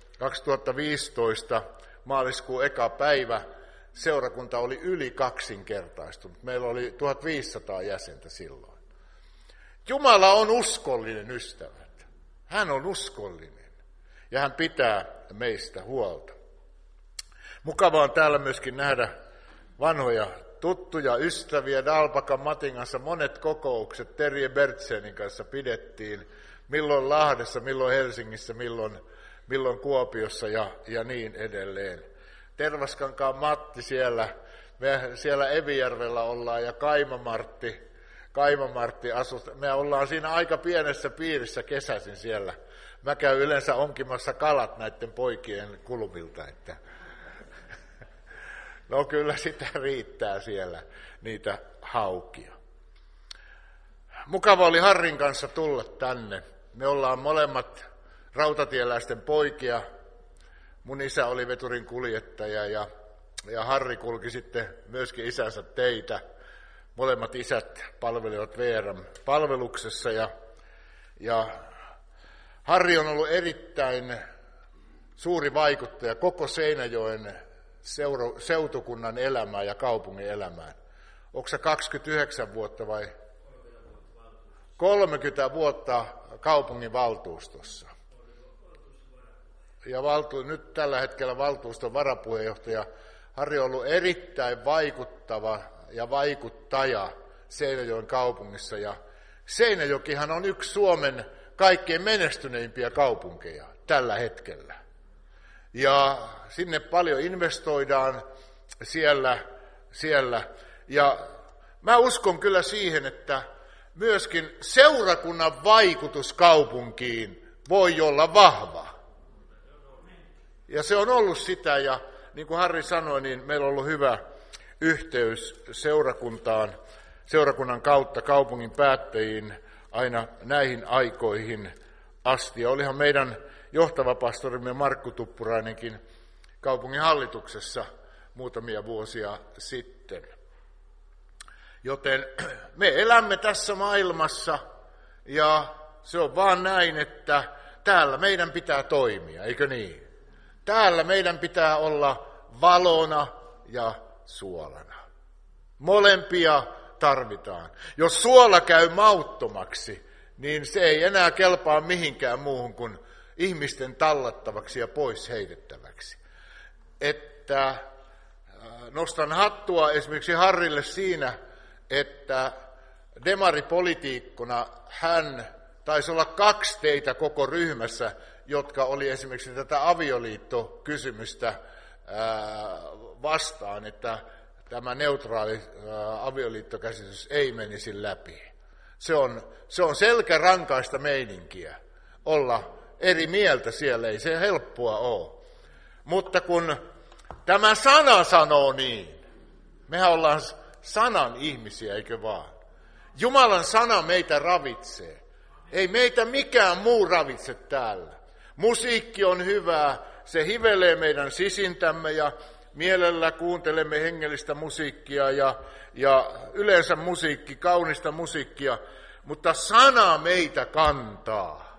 2015 maaliskuun eka päivä, seurakunta oli yli 2-kertaistunut. Meillä oli 1500 jäsentä silloin. Jumala on uskollinen, ystävät. Hän on uskollinen ja hän pitää meistä huolta. Mukavaa on täällä myöskin nähdä vanhoja tuttuja ystäviä. Dalpakan Matin kanssa monet kokoukset Terje Bertsenin kanssa pidettiin. Milloin Lahdessa, milloin Helsingissä, milloin Kuopiossa ja niin edelleen. Tervaskankaan Matti me siellä Evijärvellä ollaan ja Kaima Martti asuu. Me ollaan siinä aika pienessä piirissä kesäisin siellä. Mä käyn yleensä onkimassa kalat näiden poikien kulmilta. Että no kyllä sitä riittää siellä niitä haukia. Mukava oli Harrin kanssa tulla tänne. Me ollaan molemmat rautatieläisten poikia. Mun isä oli veturin kuljettaja ja Harri kulki sitten myöskin isänsä teitä. Molemmat isät palvelivat VR-palveluksessa ja Harri on ollut erittäin suuri vaikuttaja koko Seinäjoen seutukunnan elämään ja kaupungin elämään. Onko se 29 vuotta vai 30 vuotta kaupungin valtuustossa? nyt tällä hetkellä valtuuston varapuheenjohtaja Harri on ollut erittäin vaikuttava ja vaikuttaja Seinäjoen kaupungissa. Ja Seinäjokihan on yksi Suomen kaikkein menestyneimpiä kaupunkeja tällä hetkellä. Ja sinne paljon investoidaan siellä. Ja mä uskon kyllä siihen, että myöskin seurakunnan vaikutus kaupunkiin voi olla vahva. Ja se on ollut sitä, ja niin kuin Harri sanoi, niin meillä on ollut hyvä yhteys seurakunnan kautta kaupungin päättäjiin aina näihin aikoihin asti. Ja olihan meidän johtava pastorimme Markku Tuppurainenkin kaupungin hallituksessa muutamia vuosia sitten. Joten me elämme tässä maailmassa ja se on vaan näin, että täällä meidän pitää toimia, eikö niin? Täällä meidän pitää olla valona ja suolana. Molempia tarvitaan. Jos suola käy mauttomaksi, niin se ei enää kelpaa mihinkään muuhun kuin ihmisten tallattavaksi ja pois heitettäväksi. Että nostan hattua esimerkiksi Harrille siinä, että demaripolitiikkona hän taisi olla 2 teitä koko ryhmässä, jotka oli esimerkiksi tätä avioliittokysymystä vastaan, että tämä neutraali avioliittokäsitys ei menisi läpi. Se on selkärankaista meininkiä olla eri mieltä siellä, ei se helppoa ole. Mutta kun tämä sana sanoo niin, mehän ollaan sanan ihmisiä, eikö vaan? Jumalan sana meitä ravitsee. Ei meitä mikään muu ravitse täällä. Musiikki on hyvää, se hivelee meidän sisintämme ja mielellä kuuntelemme hengellistä musiikkia ja yleensä kaunista musiikkia, mutta sana meitä kantaa.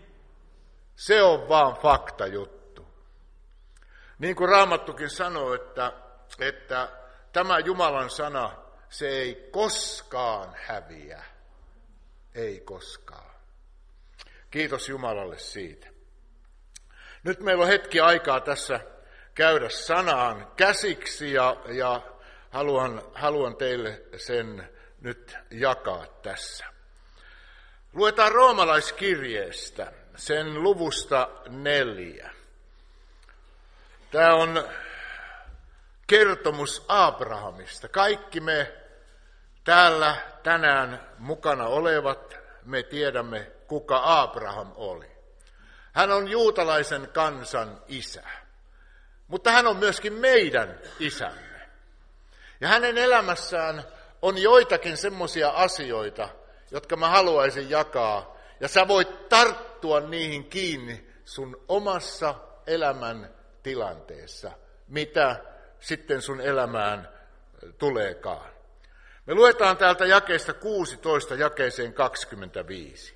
Se on vaan faktajuttu. Niin kuin Raamattukin sanoo, että tämä Jumalan sana, se ei koskaan häviä. Ei koskaan. Kiitos Jumalalle siitä. Nyt meillä on hetki aikaa tässä käydä sanaan käsiksi ja haluan teille sen nyt jakaa tässä. Luetaan roomalaiskirjeestä, sen luvusta 4. Tämä on kertomus Abrahamista. Kaikki me täällä tänään mukana olevat, me tiedämme, kuka Abraham oli. Hän on juutalaisen kansan isä, mutta hän on myöskin meidän isämme. Ja hänen elämässään on joitakin semmoisia asioita, jotka mä haluaisin jakaa, ja sä voit tarttua niihin kiinni sun omassa elämän tilanteessa, mitä sitten sun elämään tuleekaan. Me luetaan täältä jakeesta 16 jakeeseen 25.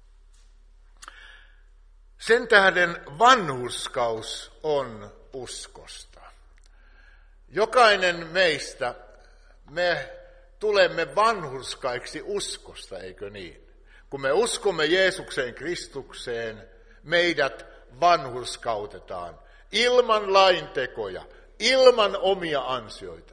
Sen tähden vanhurskaus on uskosta. Jokainen meistä, me tulemme vanhurskaiksi uskosta, eikö niin? Kun me uskomme Jeesukseen Kristukseen, meidät vanhurskautetaan ilman laintekoja, ilman omia ansioita.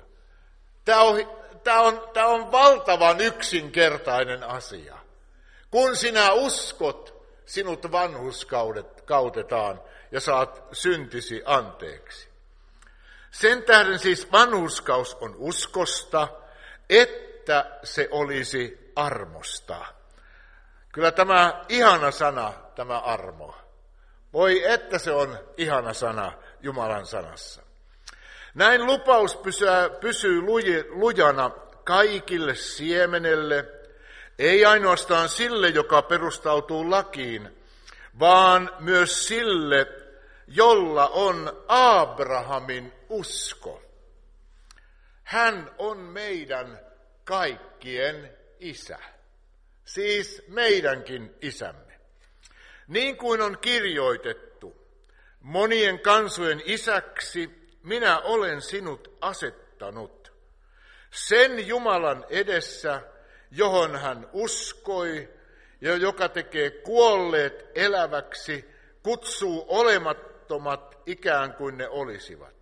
Tämä on valtavan yksinkertainen asia. Kun sinä uskot, sinut vanhurskautetaan ja saat syntisi anteeksi. Sen tähden siis vanhurskaus on uskosta, että se olisi armosta. Kyllä tämä ihana sana, tämä armo. Voi että se on ihana sana Jumalan sanassa. Näin lupaus pysyy lujana kaikille siemenelle, ei ainoastaan sille, joka perustautuu lakiin, vaan myös sille, jolla on Abrahamin usko. Hän on meidän kaikkien isä, siis meidänkin isämme. Niin kuin on kirjoitettu, monien kansojen isäksi minä olen sinut asettanut. Sen Jumalan edessä, johon hän uskoi ja joka tekee kuolleet eläväksi, kutsuu unettomat ikään kuin ne olisivat.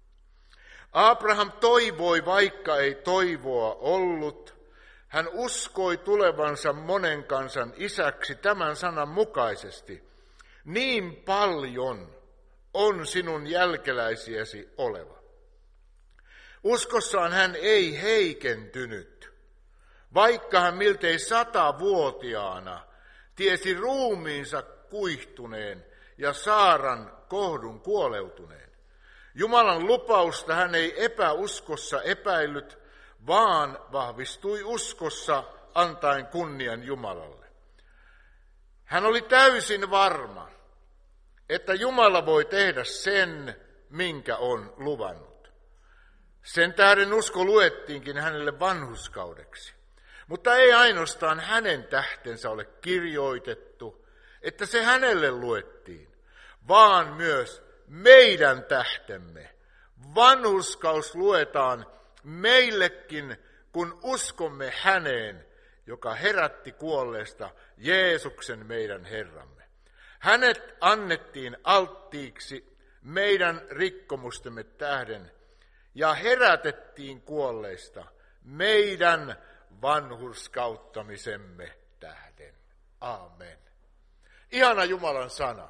Abraham toivoi, vaikka ei toivoa ollut. Hän uskoi tulevansa monen kansan isäksi tämän sanan mukaisesti. Niin paljon on sinun jälkeläisiäsi oleva. Uskossaan hän ei heikentynyt, vaikka hän miltei 100-vuotiaana tiesi ruumiinsa kuihtuneen ja Saaran kohdun kuoleutuneen. Jumalan lupausta hän ei epäuskossa epäillyt, vaan vahvistui uskossa antaen kunnian Jumalalle. Hän oli täysin varma, että Jumala voi tehdä sen, minkä on luvannut. Sen tähden usko luettiinkin hänelle vanhurskaudeksi. Mutta ei ainoastaan hänen tähtensä ole kirjoitettu, että se hänelle luettiin, vaan myös meidän tähtemme. Vanhurskaus luetaan meillekin, kun uskomme häneen, joka herätti kuolleesta Jeesuksen meidän Herramme. Hänet annettiin alttiiksi meidän rikkomustemme tähden ja herätettiin kuolleista meidän vanhurskauttamisemme tähden. Aamen. Ihana Jumalan sana.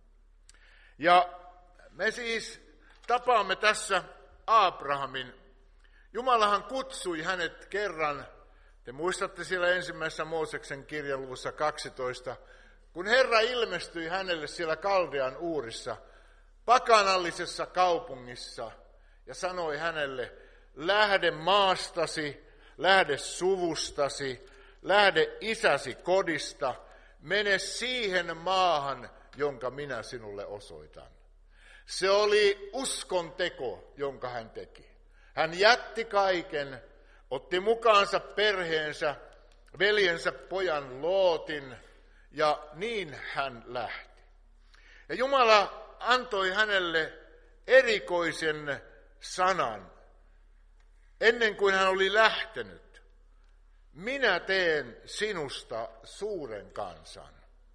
Ja me siis tapaamme tässä Abrahamin. Jumalahan kutsui hänet kerran, te muistatte siellä ensimmäisessä Mooseksen kirjan luvussa 12, kun Herra ilmestyi hänelle siellä Kaldean Uurissa, pakanallisessa kaupungissa, ja sanoi hänelle, lähde maastasi, lähde suvustasi, lähde isäsi kodista, mene siihen maahan, jonka minä sinulle osoitan. Se oli uskon teko, jonka hän teki. Hän jätti kaiken, otti mukaansa perheensä, veljensä pojan Lootin, ja niin hän lähti. Ja Jumala antoi hänelle erikoisen sanan, ennen kuin hän oli lähtenyt. Minä teen sinusta suuren kansan.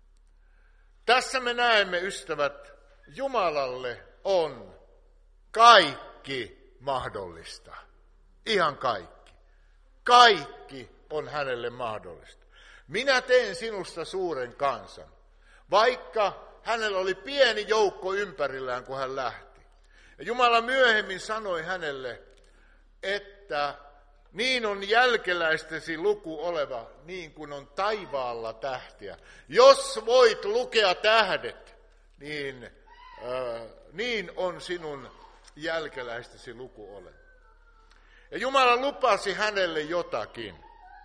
Tässä me näemme, ystävät, Jumalalle on kaikki mahdollista. Ihan kaikki. Kaikki on hänelle mahdollista. Minä teen sinusta suuren kansan. Vaikka hänellä oli pieni joukko ympärillään, kun hän lähti. Ja Jumala myöhemmin sanoi hänelle, että niin on jälkeläistesi luku oleva, niin kuin on taivaalla tähtiä. Jos voit lukea tähdet, niin on sinun jälkeläistesi luku oleva. Ja Jumala lupasi hänelle jotakin.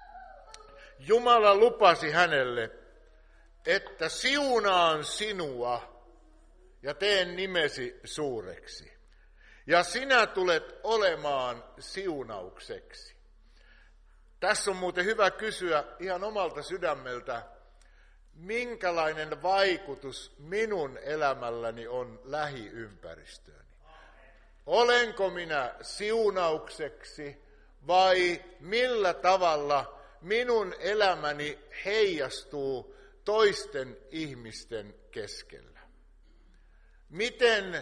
Jumala lupasi hänelle, että siunaan sinua ja teen nimesi suureksi. Ja sinä tulet olemaan siunaukseksi. Tässä on muuten hyvä kysyä ihan omalta sydämeltä, minkälainen vaikutus minun elämälläni on lähiympäristööni. Olenko minä siunaukseksi vai millä tavalla minun elämäni heijastuu toisten ihmisten keskellä? Miten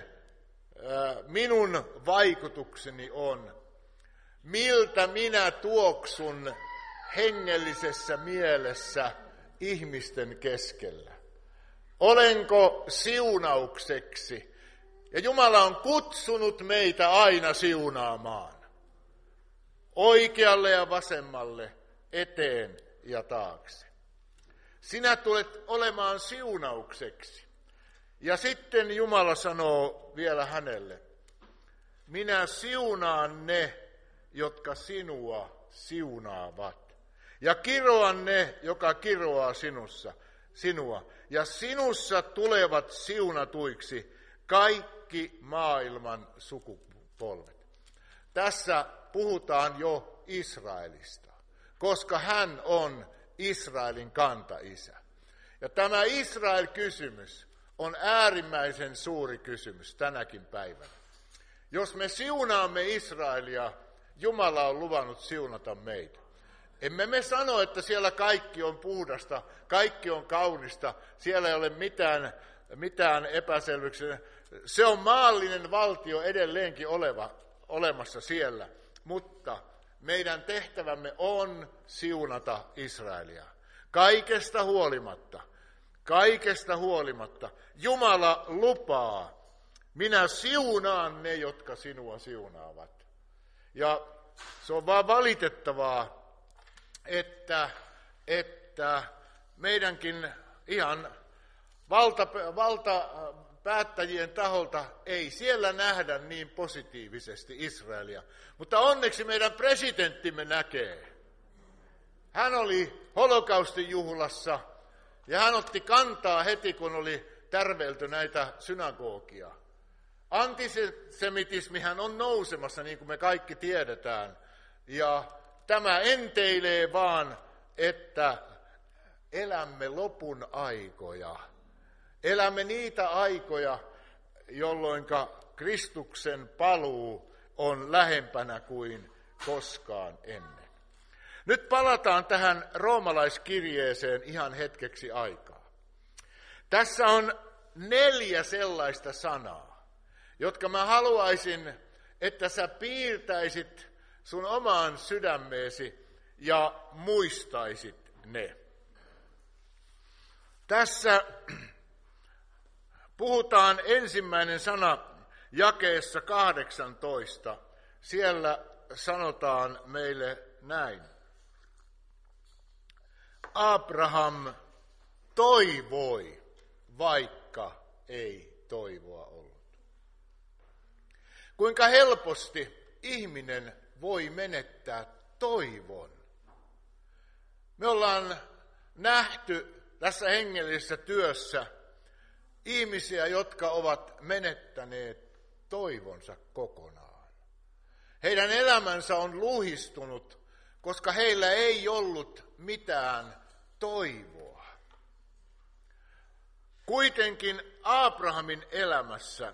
minun vaikutukseni on? Miltä minä tuoksun hengellisessä mielessä ihmisten keskellä? Olenko siunaukseksi? Ja Jumala on kutsunut meitä aina siunaamaan. Oikealle ja vasemmalle, eteen ja taakse. Sinä tulet olemaan siunaukseksi. Ja sitten Jumala sanoo vielä hänelle, minä siunaan ne, jotka sinua siunaavat. Ja kiroan ne, joka kiroaa sinua. Ja sinussa tulevat siunatuiksi kaikki maailman sukupolvet. Tässä puhutaan jo Israelista, koska hän on Israelin kantaisä. Ja tämä Israel-kysymys on äärimmäisen suuri kysymys tänäkin päivänä. Jos me siunaamme Israelia, Jumala on luvannut siunata meitä. Emme me sano, että siellä kaikki on puhdasta, kaikki on kaunista, siellä ei ole mitään epäselvyyksiä. Se on maallinen valtio edelleenkin olemassa siellä, mutta meidän tehtävämme on siunata Israelia. Kaikesta huolimatta Jumala lupaa, minä siunaan ne, jotka sinua siunaavat. Ja se on vaan valitettavaa, että meidänkin ihan valtapäättäjien taholta ei siellä nähdä niin positiivisesti Israelia. Mutta onneksi meidän presidenttimme näkee. Hän oli holokaustin juhlassa ja hän otti kantaa heti, kun oli tärveilty näitä synagogia. Antisemitismihän on nousemassa, niin kuin me kaikki tiedetään. Ja tämä enteilee vaan, että elämme lopun aikoja. Elämme niitä aikoja, jolloin Kristuksen paluu on lähempänä kuin koskaan ennen. Nyt palataan tähän roomalaiskirjeeseen ihan hetkeksi aikaa. Tässä on 4 sellaista sanaa, jotka mä haluaisin, että sä piirtäisit sun omaan sydämeesi ja muistaisit ne. Tässä puhutaan ensimmäinen sana jakeessa 18. Siellä sanotaan meille näin. Abraham toivoi, vaikka ei toivoa ollut. Kuinka helposti ihminen voi menettää toivon. Me ollaan nähty tässä hengellisessä työssä ihmisiä, jotka ovat menettäneet toivonsa kokonaan. Heidän elämänsä on luhistunut, koska heillä ei ollut mitään toivoa. Kuitenkin Abrahamin elämässä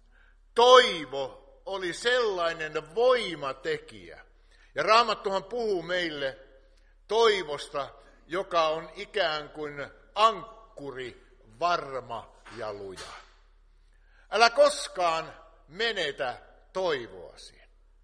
toivo oli sellainen voimatekijä. Ja Raamattuhan puhuu meille toivosta, joka on ikään kuin ankkuri, varma ja luja. Älä koskaan menetä toivoasi.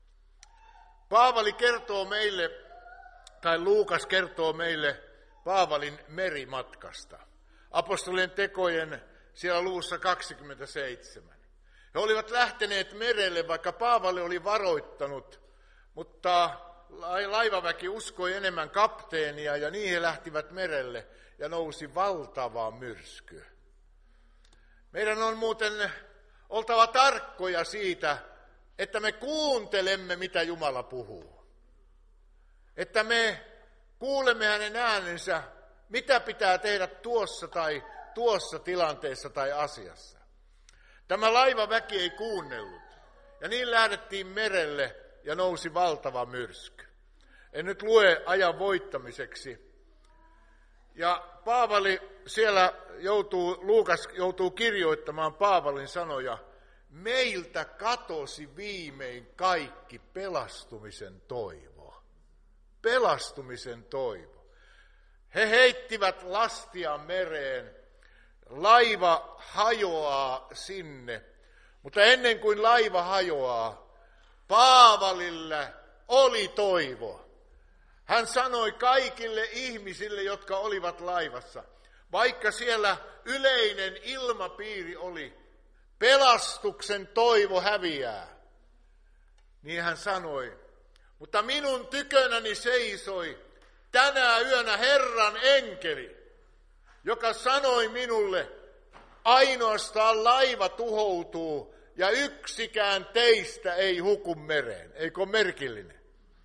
Paavali kertoo meille, tai Luukas kertoo meille Paavalin merimatkasta. Apostolien tekojen siellä luvussa 27. He olivat lähteneet merelle, vaikka Paavali oli varoittanut, mutta laivaväki uskoi enemmän kapteenia ja niin he lähtivät merelle ja nousi valtava myrsky. Meidän on muuten oltava tarkkoja siitä, että me kuuntelemme, mitä Jumala puhuu. Että me kuulemme hänen äänensä, mitä pitää tehdä tuossa tai tuossa tilanteessa tai asiassa. Tämä laivaväki ei kuunnellut. Ja niin lähdettiin merelle ja nousi valtava myrsky. En nyt lue ajan voittamiseksi. Ja Paavali siellä Luukas joutuu kirjoittamaan Paavalin sanoja. Meiltä katosi viimein kaikki pelastumisen toivo. Pelastumisen toivo. He heittivät lastia mereen. Laiva hajoaa sinne. Mutta ennen kuin laiva hajoaa, Paavalille oli toivo. Hän sanoi kaikille ihmisille, jotka olivat laivassa, vaikka siellä yleinen ilmapiiri oli, pelastuksen toivo häviää, niin hän sanoi, mutta minun tykönäni seisoi tänä yönä Herran enkeli, joka sanoi minulle, ainoastaan laiva tuhoutuu ja yksikään teistä ei huku mereen. Eikö ole merkillinen?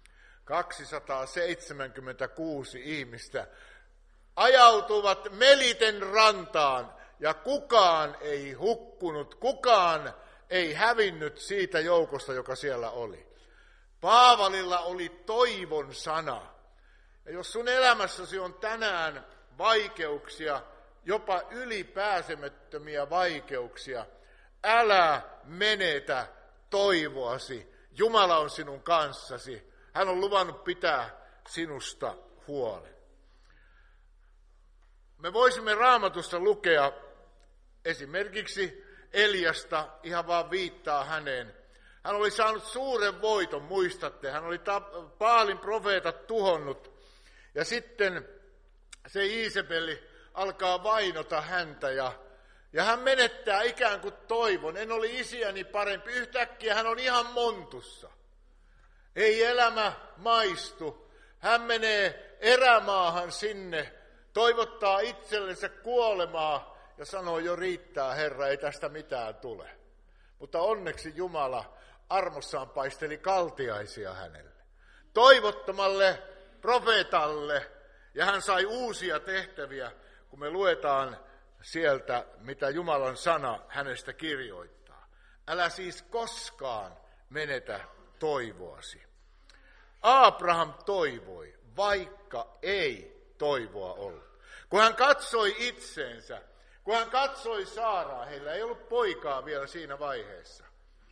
276 ihmistä ajautuvat Meliten rantaan ja kukaan ei hukkunut, kukaan ei hävinnyt siitä joukosta, joka siellä oli. Paavalilla oli toivon sana. Ja jos sun elämässäsi on tänään vaikeuksia, jopa ylipääsemättömiä vaikeuksia, älä menetä toivoasi. Jumala on sinun kanssasi. Hän on luvannut pitää sinusta huolen. Me voisimme Raamatusta lukea esimerkiksi Eliasta, ihan vaan viittaa häneen. Hän oli saanut suuren voiton, muistatte. Hän oli Baalin profeetat tuhonnut. Ja sitten se Iisabeli alkaa vainota häntä ja hän menettää ikään kuin toivon. En oli isiäni parempi. Yhtäkkiä hän on ihan montussa. Ei elämä maistu. Hän menee erämaahan sinne, toivottaa itsellensä kuolemaa ja sanoo, jo riittää Herra, ei tästä mitään tule. Mutta onneksi Jumala armossaan paisteli kaltiaisia hänelle, toivottomalle profeetalle, ja hän sai uusia tehtäviä, kun me luetaan sieltä, mitä Jumalan sana hänestä kirjoittaa. Älä siis koskaan menetä toivoasi. Abraham toivoi, vaikka ei toivoa ollut. Kun hän katsoi itseensä, kun hän katsoi Saaraa, heillä ei ollut poikaa vielä siinä vaiheessa.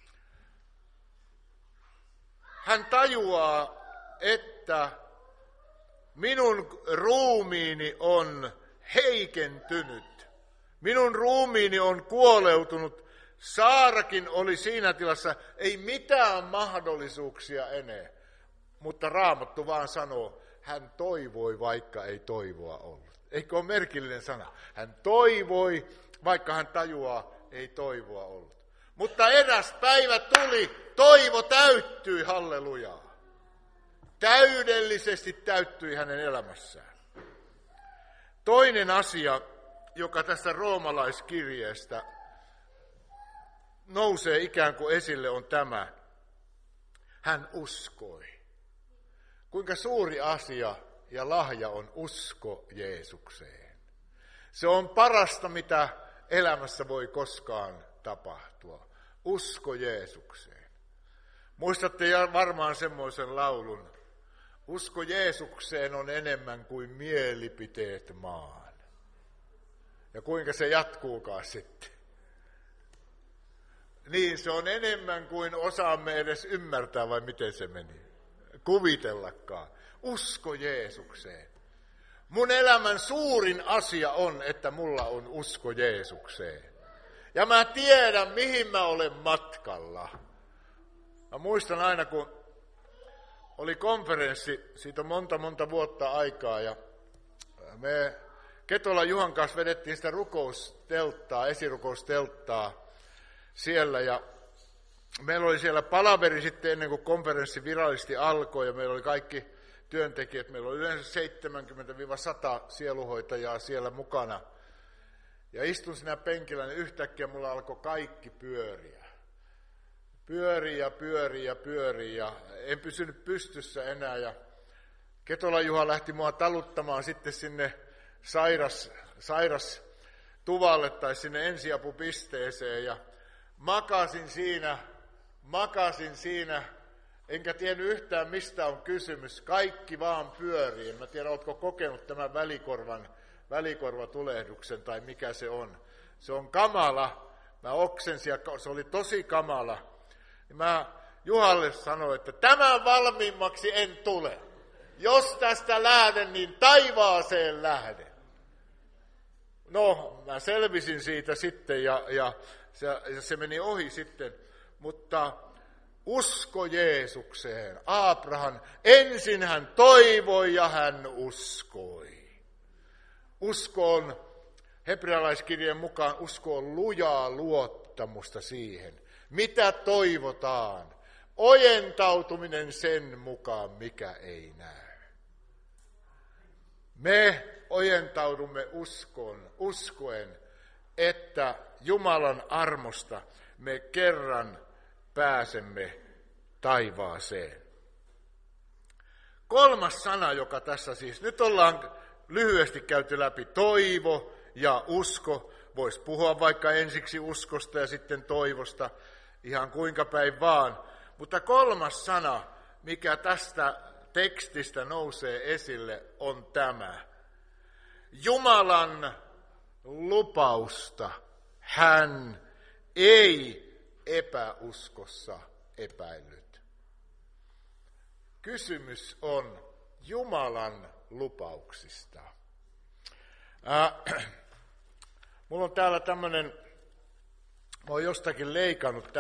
Hän tajuaa, että minun ruumiini on heikentynyt. Minun ruumiini on kuoleutunut. Saarakin oli siinä tilassa, ei mitään mahdollisuuksia enää. Mutta Raamattu vaan sanoo, hän toivoi, vaikka ei toivoa ollut. Eikö ole merkillinen sana? Hän toivoi, vaikka hän tajuaa, ei toivoa ollut. Mutta eräs päivä tuli, toivo täyttyi, hallelujaa. Täydellisesti täyttyi hänen elämässään. Toinen asia, joka tästä roomalaiskirjeestä nousee ikään kuin esille, on tämä. Hän uskoi. Kuinka suuri asia ja lahja on usko Jeesukseen. Se on parasta, mitä elämässä voi koskaan tapahtua. Usko Jeesukseen. Muistatte varmaan semmoisen laulun. Usko Jeesukseen on enemmän kuin mielipiteet maan. Ja kuinka se jatkuukaan sitten? Niin, se on enemmän kuin osaamme edes ymmärtää, vai miten se meni? Kuvitellakaan. Usko Jeesukseen. Mun elämän suurin asia on, että mulla on usko Jeesukseen. Ja mä tiedän, mihin mä olen matkalla. Mä muistan aina, kun oli konferenssi, siitä on monta vuotta aikaa, ja me Ketolan Juhan kanssa vedettiin sitä esirukoustelttaa siellä, ja meillä oli siellä palaveri sitten ennen kuin konferenssi virallisesti alkoi, ja meillä oli kaikki työntekijät, meillä oli yleensä 70-100 sieluhoitajaa siellä mukana. Ja istun siinä penkillä, niin yhtäkkiä mulla alkoi kaikki pyöriä. Pyörii, ja en pysynyt pystyssä enää. Ja Ketolan Juha lähti mua taluttamaan sitten sinne sairastuvalle tai sinne ensiapupisteeseen, ja makasin siinä, enkä tiennyt yhtään mistä on kysymys. Kaikki vaan pyörii. En mä tiedä, ootko kokenut tämän välikorvatulehduksen tai mikä se on. Se on kamala. Mä oksensin ja se oli tosi kamala. Ja mä Juhalle sanoin, että tämän valmiimmaksi en tule. Jos tästä lähden, niin taivaaseen lähden. No, mä selvisin siitä sitten ja se meni ohi sitten, mutta usko Jeesukseen. Abraham, ensin hän toivoi ja hän uskoi. Usko on, hebrealaiskirjeen mukaan, usko on lujaa luottamusta siihen, mitä toivotaan. Ojentautuminen sen mukaan, mikä ei näy. Me ojentaudumme uskoen, että Jumalan armosta me kerran pääsemme taivaaseen. Kolmas sana, joka tässä siis, nyt ollaan lyhyesti käyty läpi toivo ja usko. Voisi puhua vaikka ensiksi uskosta ja sitten toivosta, ihan kuinka päin vaan. Mutta kolmas sana, mikä tästä tekstistä nousee esille, on tämä. Jumalan lupausta hän ei epäuskossa epäillyt. Kysymys on Jumalan lupauksista. Mulla on täällä tämmöinen Mä oon jostakin leikannut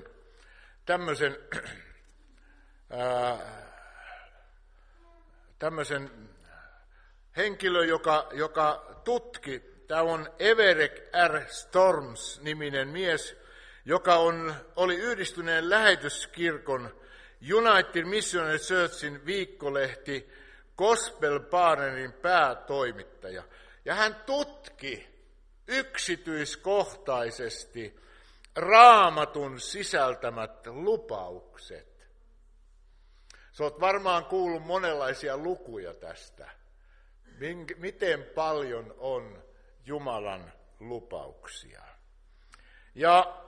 tämmöisen henkilö, joka tutki. Tämä on Everett R. Storms-niminen mies, joka oli Yhdistyneen lähetyskirkon United Missionary Churchin viikkolehti Gospel Partnerin päätoimittaja. Ja hän tutki yksityiskohtaisesti Raamatun sisältämät lupaukset. Sä oot varmaan kuullut monenlaisia lukuja tästä. Miten paljon on Jumalan lupauksia. Ja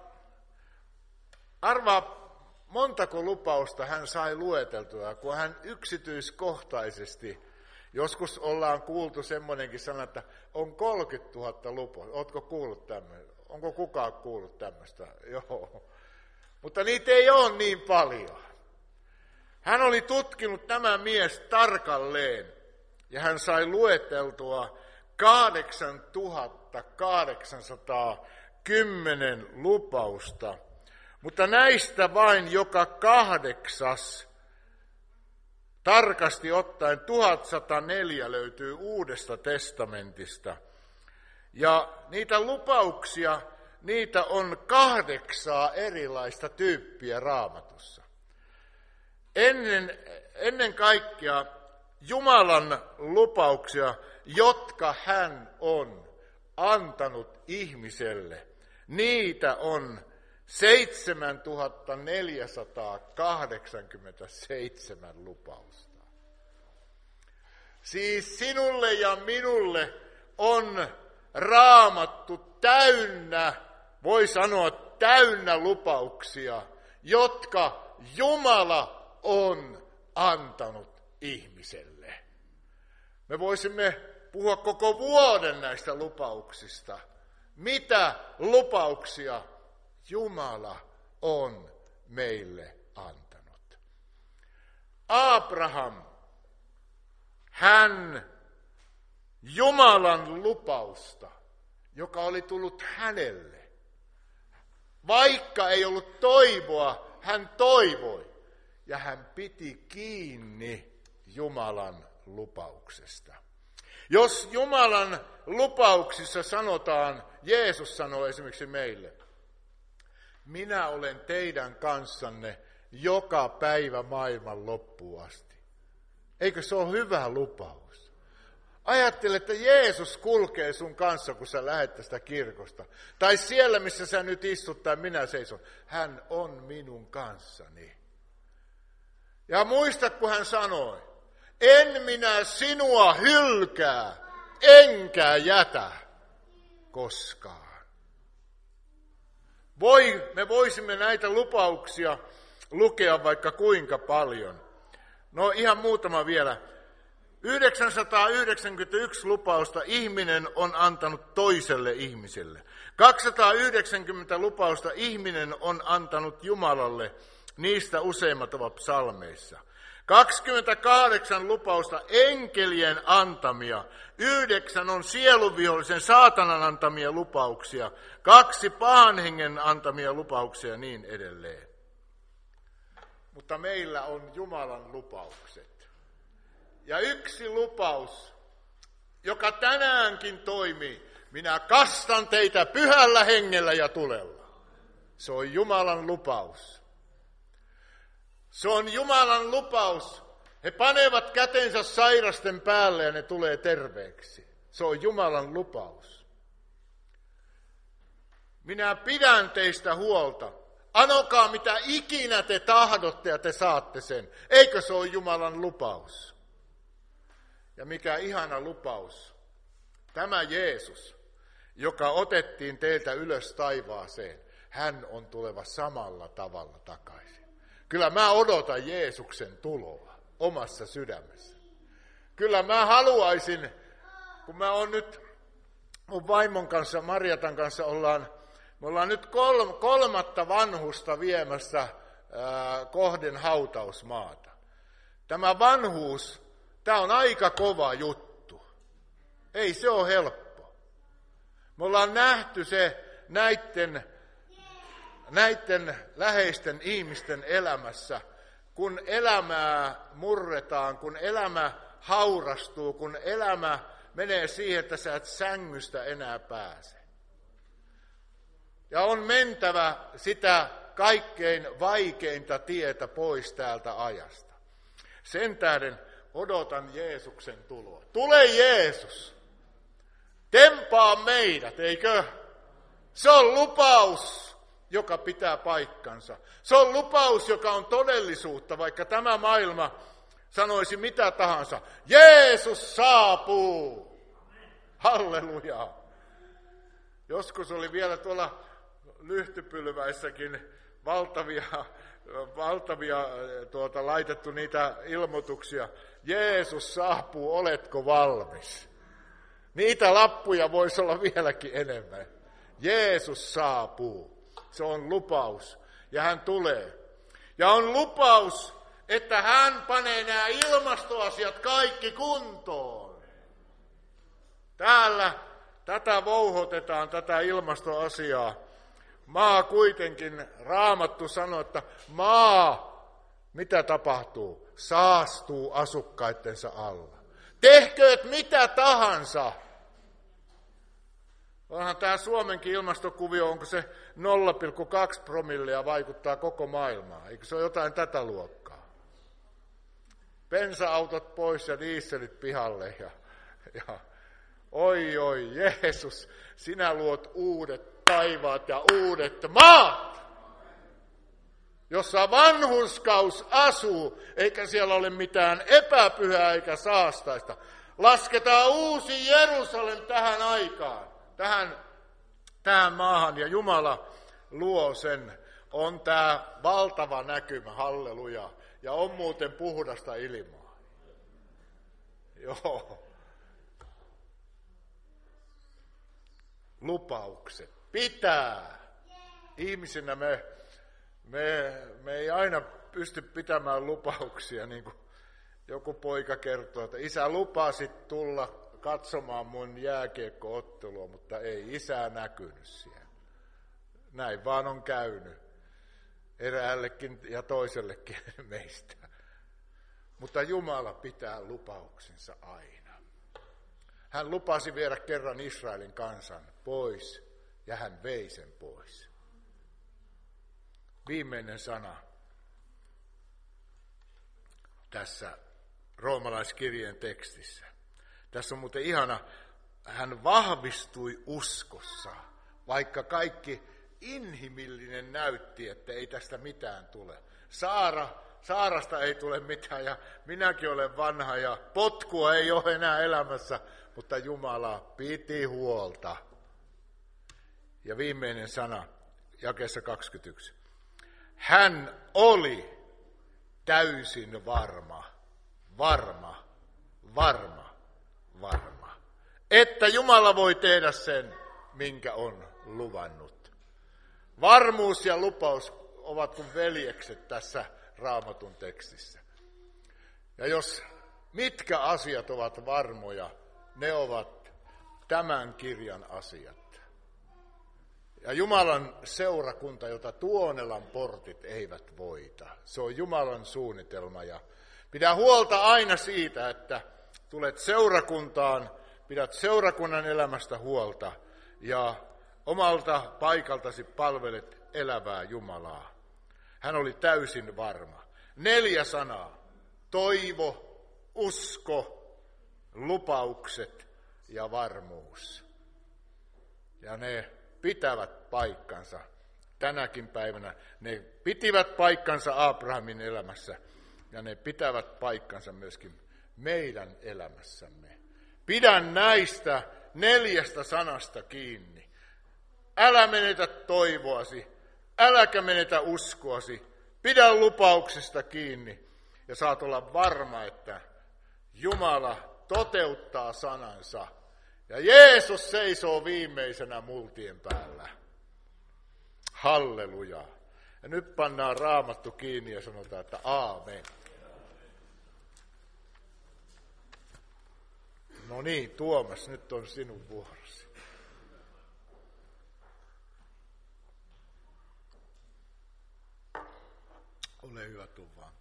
arvaa, montako lupausta hän sai lueteltua, kun hän yksityiskohtaisesti, joskus ollaan kuultu semmoinenkin sana, että on 30 000 lupausta. Ootko kuullut tämmöistä? Onko kukaan kuullut tämmöistä? Joo. Mutta niitä ei ole niin paljon. Hän oli tutkinut tämä mies tarkalleen ja hän sai lueteltua 8810 lupausta. Mutta näistä vain joka 8, tarkasti ottaen 1104 löytyy Uudesta testamentista. Ja niitä lupauksia, niitä on 8 erilaista tyyppiä Raamatussa. Ennen kaikkea Jumalan lupauksia, jotka hän on antanut ihmiselle, niitä on 7487 lupausta. Siis sinulle ja minulle on Raamattu täynnä, voi sanoa täynnä lupauksia, jotka Jumala on antanut ihmiselle. Me voisimme puhua koko vuoden näistä lupauksista. Mitä lupauksia Jumala on meille antanut? Abraham, hän Jumalan lupausta, joka oli tullut hänelle. Vaikka ei ollut toivoa, hän toivoi ja hän piti kiinni Jumalan lupauksesta. Jos Jumalan lupauksissa sanotaan, Jeesus sanoo esimerkiksi meille, minä olen teidän kanssanne joka päivä maailman loppuun asti. Eikö se ole hyvä lupaus? Ajattele, että Jeesus kulkee sun kanssa, kun sä lähdet tästä kirkosta. Tai siellä, missä sä nyt istut tai minä seison. Hän on minun kanssani. Ja muista, kun hän sanoi, en minä sinua hylkää, enkä jätä koskaan. Me voisimme näitä lupauksia lukea vaikka kuinka paljon. No ihan muutama vielä. 991 lupausta ihminen on antanut toiselle ihmiselle. 290 lupausta ihminen on antanut Jumalalle, niistä useimmat ovat psalmeissa. 28 lupausta enkelien antamia, 9 on sielunvihollisen saatanan antamia lupauksia, 2 pahan hengen antamia lupauksia ja niin edelleen. Mutta meillä on Jumalan lupaukset. Ja yksi lupaus, joka tänäänkin toimii, minä kastan teitä pyhällä hengellä ja tulella. Se on Jumalan lupaus. Se on Jumalan lupaus. He panevat kätensä sairasten päälle ja ne tulee terveeksi. Se on Jumalan lupaus. Minä pidän teistä huolta. Anokaa mitä ikinä te tahdotte ja te saatte sen. Eikö se ole Jumalan lupaus? Ja mikä ihana lupaus. Tämä Jeesus, joka otettiin teiltä ylös taivaaseen, hän on tuleva samalla tavalla takaisin. Kyllä mä odotan Jeesuksen tuloa omassa sydämessä. Kyllä mä haluaisin, kun mä oon nyt mun vaimon kanssa, Marjatan kanssa me ollaan nyt 3. vanhusta viemässä kohden hautausmaata. Tämä vanhuus, tämä on aika kova juttu. Ei se ole helppo. Me ollaan nähty se näiden näiden läheisten ihmisten elämässä, kun elämää murretaan, kun elämä haurastuu, kun elämä menee siihen, että sä et sängystä enää pääse. Ja on mentävä sitä kaikkein vaikeinta tietä pois täältä ajasta. Sen tähden odotan Jeesuksen tuloa. Tule Jeesus! Tempaa meidät, eikö? Se on lupaus, joka pitää paikkansa. Se on lupaus, joka on todellisuutta, vaikka tämä maailma sanoisi mitä tahansa. Jeesus saapuu! Halleluja! Joskus oli vielä tuolla Lyhtypylväissäkin valtavia laitettu niitä ilmoituksia. Jeesus saapuu, oletko valmis? Niitä lappuja voisi olla vieläkin enemmän. Jeesus saapuu. Se on lupaus. Ja hän tulee. Ja on lupaus, että hän panee nämä ilmastoasiat kaikki kuntoon. Täällä tätä vouhotetaan, tätä ilmastoasiaa. Maa kuitenkin, Raamattu sanoo, että maa, mitä tapahtuu? Saastuu asukkaittensa alla. Tehkööt mitä tahansa. Onhan tämä Suomenkin ilmastokuvio, onko se 0,2 promillea vaikuttaa koko maailmaan? Eikö se ole jotain tätä luokkaa? Bensa-autot pois ja dieselit pihalle. Ja oi Jeesus, sinä luot uudet taivaat ja uudet maat, jossa vanhurskaus asuu, eikä siellä ole mitään epäpyhää eikä saastaista. Lasketaan uusi Jerusalem tähän aikaan, tähän maahan, ja Jumala luo sen. On tämä valtava näkymä, halleluja, ja on muuten puhdasta ilmaa. Joo. Lupaukset. Pitää. Ihmisinä me ei aina pysty pitämään lupauksia, niin kuin joku poika kertoo, että isä lupasit tulla katsomaan mun jääkiekko-ottelua, mutta ei isää näkynyt siellä. Näin vaan on käynyt eräällekin ja toisellekin meistä. Mutta Jumala pitää lupauksensa aina. Hän lupasi viedä kerran Israelin kansan pois, ja hän vei sen pois. Viimeinen sana tässä roomalaiskirjeen tekstissä. Tässä on muuten ihana, hän vahvistui uskossa, vaikka inhimillinen näytti, että ei tästä mitään tule. Saarasta ei tule mitään, ja minäkin olen vanha, ja potkua ei ole enää elämässä, mutta Jumala piti huolta. Ja viimeinen sana, jakeessa 21. Hän oli täysin varma, että Jumala voi tehdä sen, minkä on luvannut. Varmuus ja lupaus ovat kuin veljekset tässä Raamatun tekstissä. Ja jos mitkä asiat ovat varmoja, ne ovat tämän kirjan asiat. Ja Jumalan seurakunta, jota Tuonelan portit eivät voita. Se on Jumalan suunnitelma, ja pidä huolta aina siitä, että tulet seurakuntaan, pidät seurakunnan elämästä huolta ja omalta paikaltasi palvelet elävää Jumalaa. Hän oli täysin varma. 4 sanaa: toivo, usko, lupaukset ja varmuus. Ja ne pitävät paikkansa tänäkin päivänä. Ne pitivät paikkansa Abrahamin elämässä, ja ne pitävät paikkansa myöskin meidän elämässämme. Pidä näistä 4 sanasta kiinni. Älä menetä toivoasi, äläkä menetä uskoasi. Pidä lupauksesta kiinni, ja saat olla varma, että Jumala toteuttaa sanansa. Ja Jeesus seisoo viimeisenä multien päällä. Halleluja. Ja nyt pannaan Raamattu kiinni ja sanotaan, että aamen. No niin, Tuomas, nyt on sinun vuorosi. Istu vaan.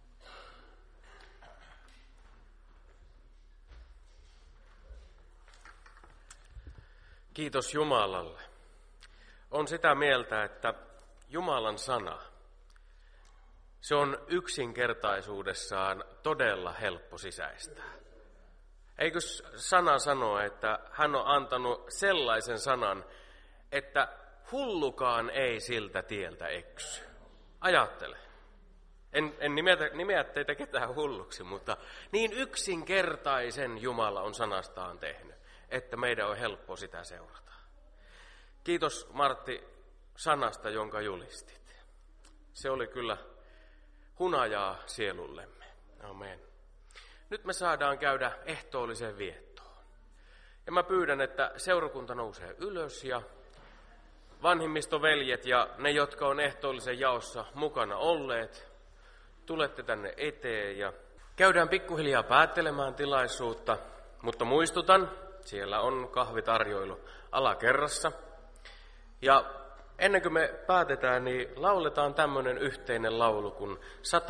Kiitos Jumalalle. On sitä mieltä, että Jumalan sana, se on yksinkertaisuudessaan todella helppo sisäistää. Eikö sana sanoa, että hän on antanut sellaisen sanan, että hullukaan ei siltä tieltä eksy. Ajattele. En nimeä teitä ketään hulluksi, mutta niin yksinkertaisen Jumala on sanastaan tehnyt, että meidän on helppo sitä seurata. Kiitos Martti sanasta, jonka julistit. Se oli kyllä hunajaa sielullemme. Amen. Nyt me saadaan käydä ehtoolliseen viettoon. Ja mä pyydän, että seurakunta nousee ylös ja vanhimmistoveljet ja ne, jotka on ehtoollisen jaossa mukana olleet, tulette tänne eteen ja käydään pikkuhiljaa päättelemään tilaisuutta, mutta muistutan, siellä on kahvitarjoilu alakerrassa. Ja ennen kuin me päätetään, niin lauletaan tämmöinen yhteinen laulu kuin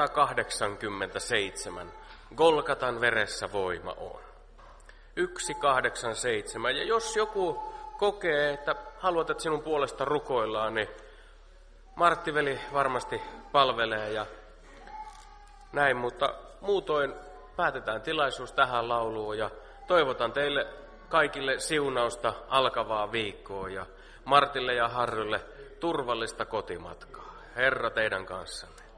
187. Golgatan veressä voima on. 187. Ja jos joku kokee, että haluat, että sinun puolesta rukoillaan, niin Martti-veli varmasti palvelee ja näin, mutta muutoin päätetään tilaisuus tähän lauluun ja toivotan teille kaikille siunausta alkavaa viikkoa ja Martille ja Harrylle turvallista kotimatkaa. Herra teidän kanssanne.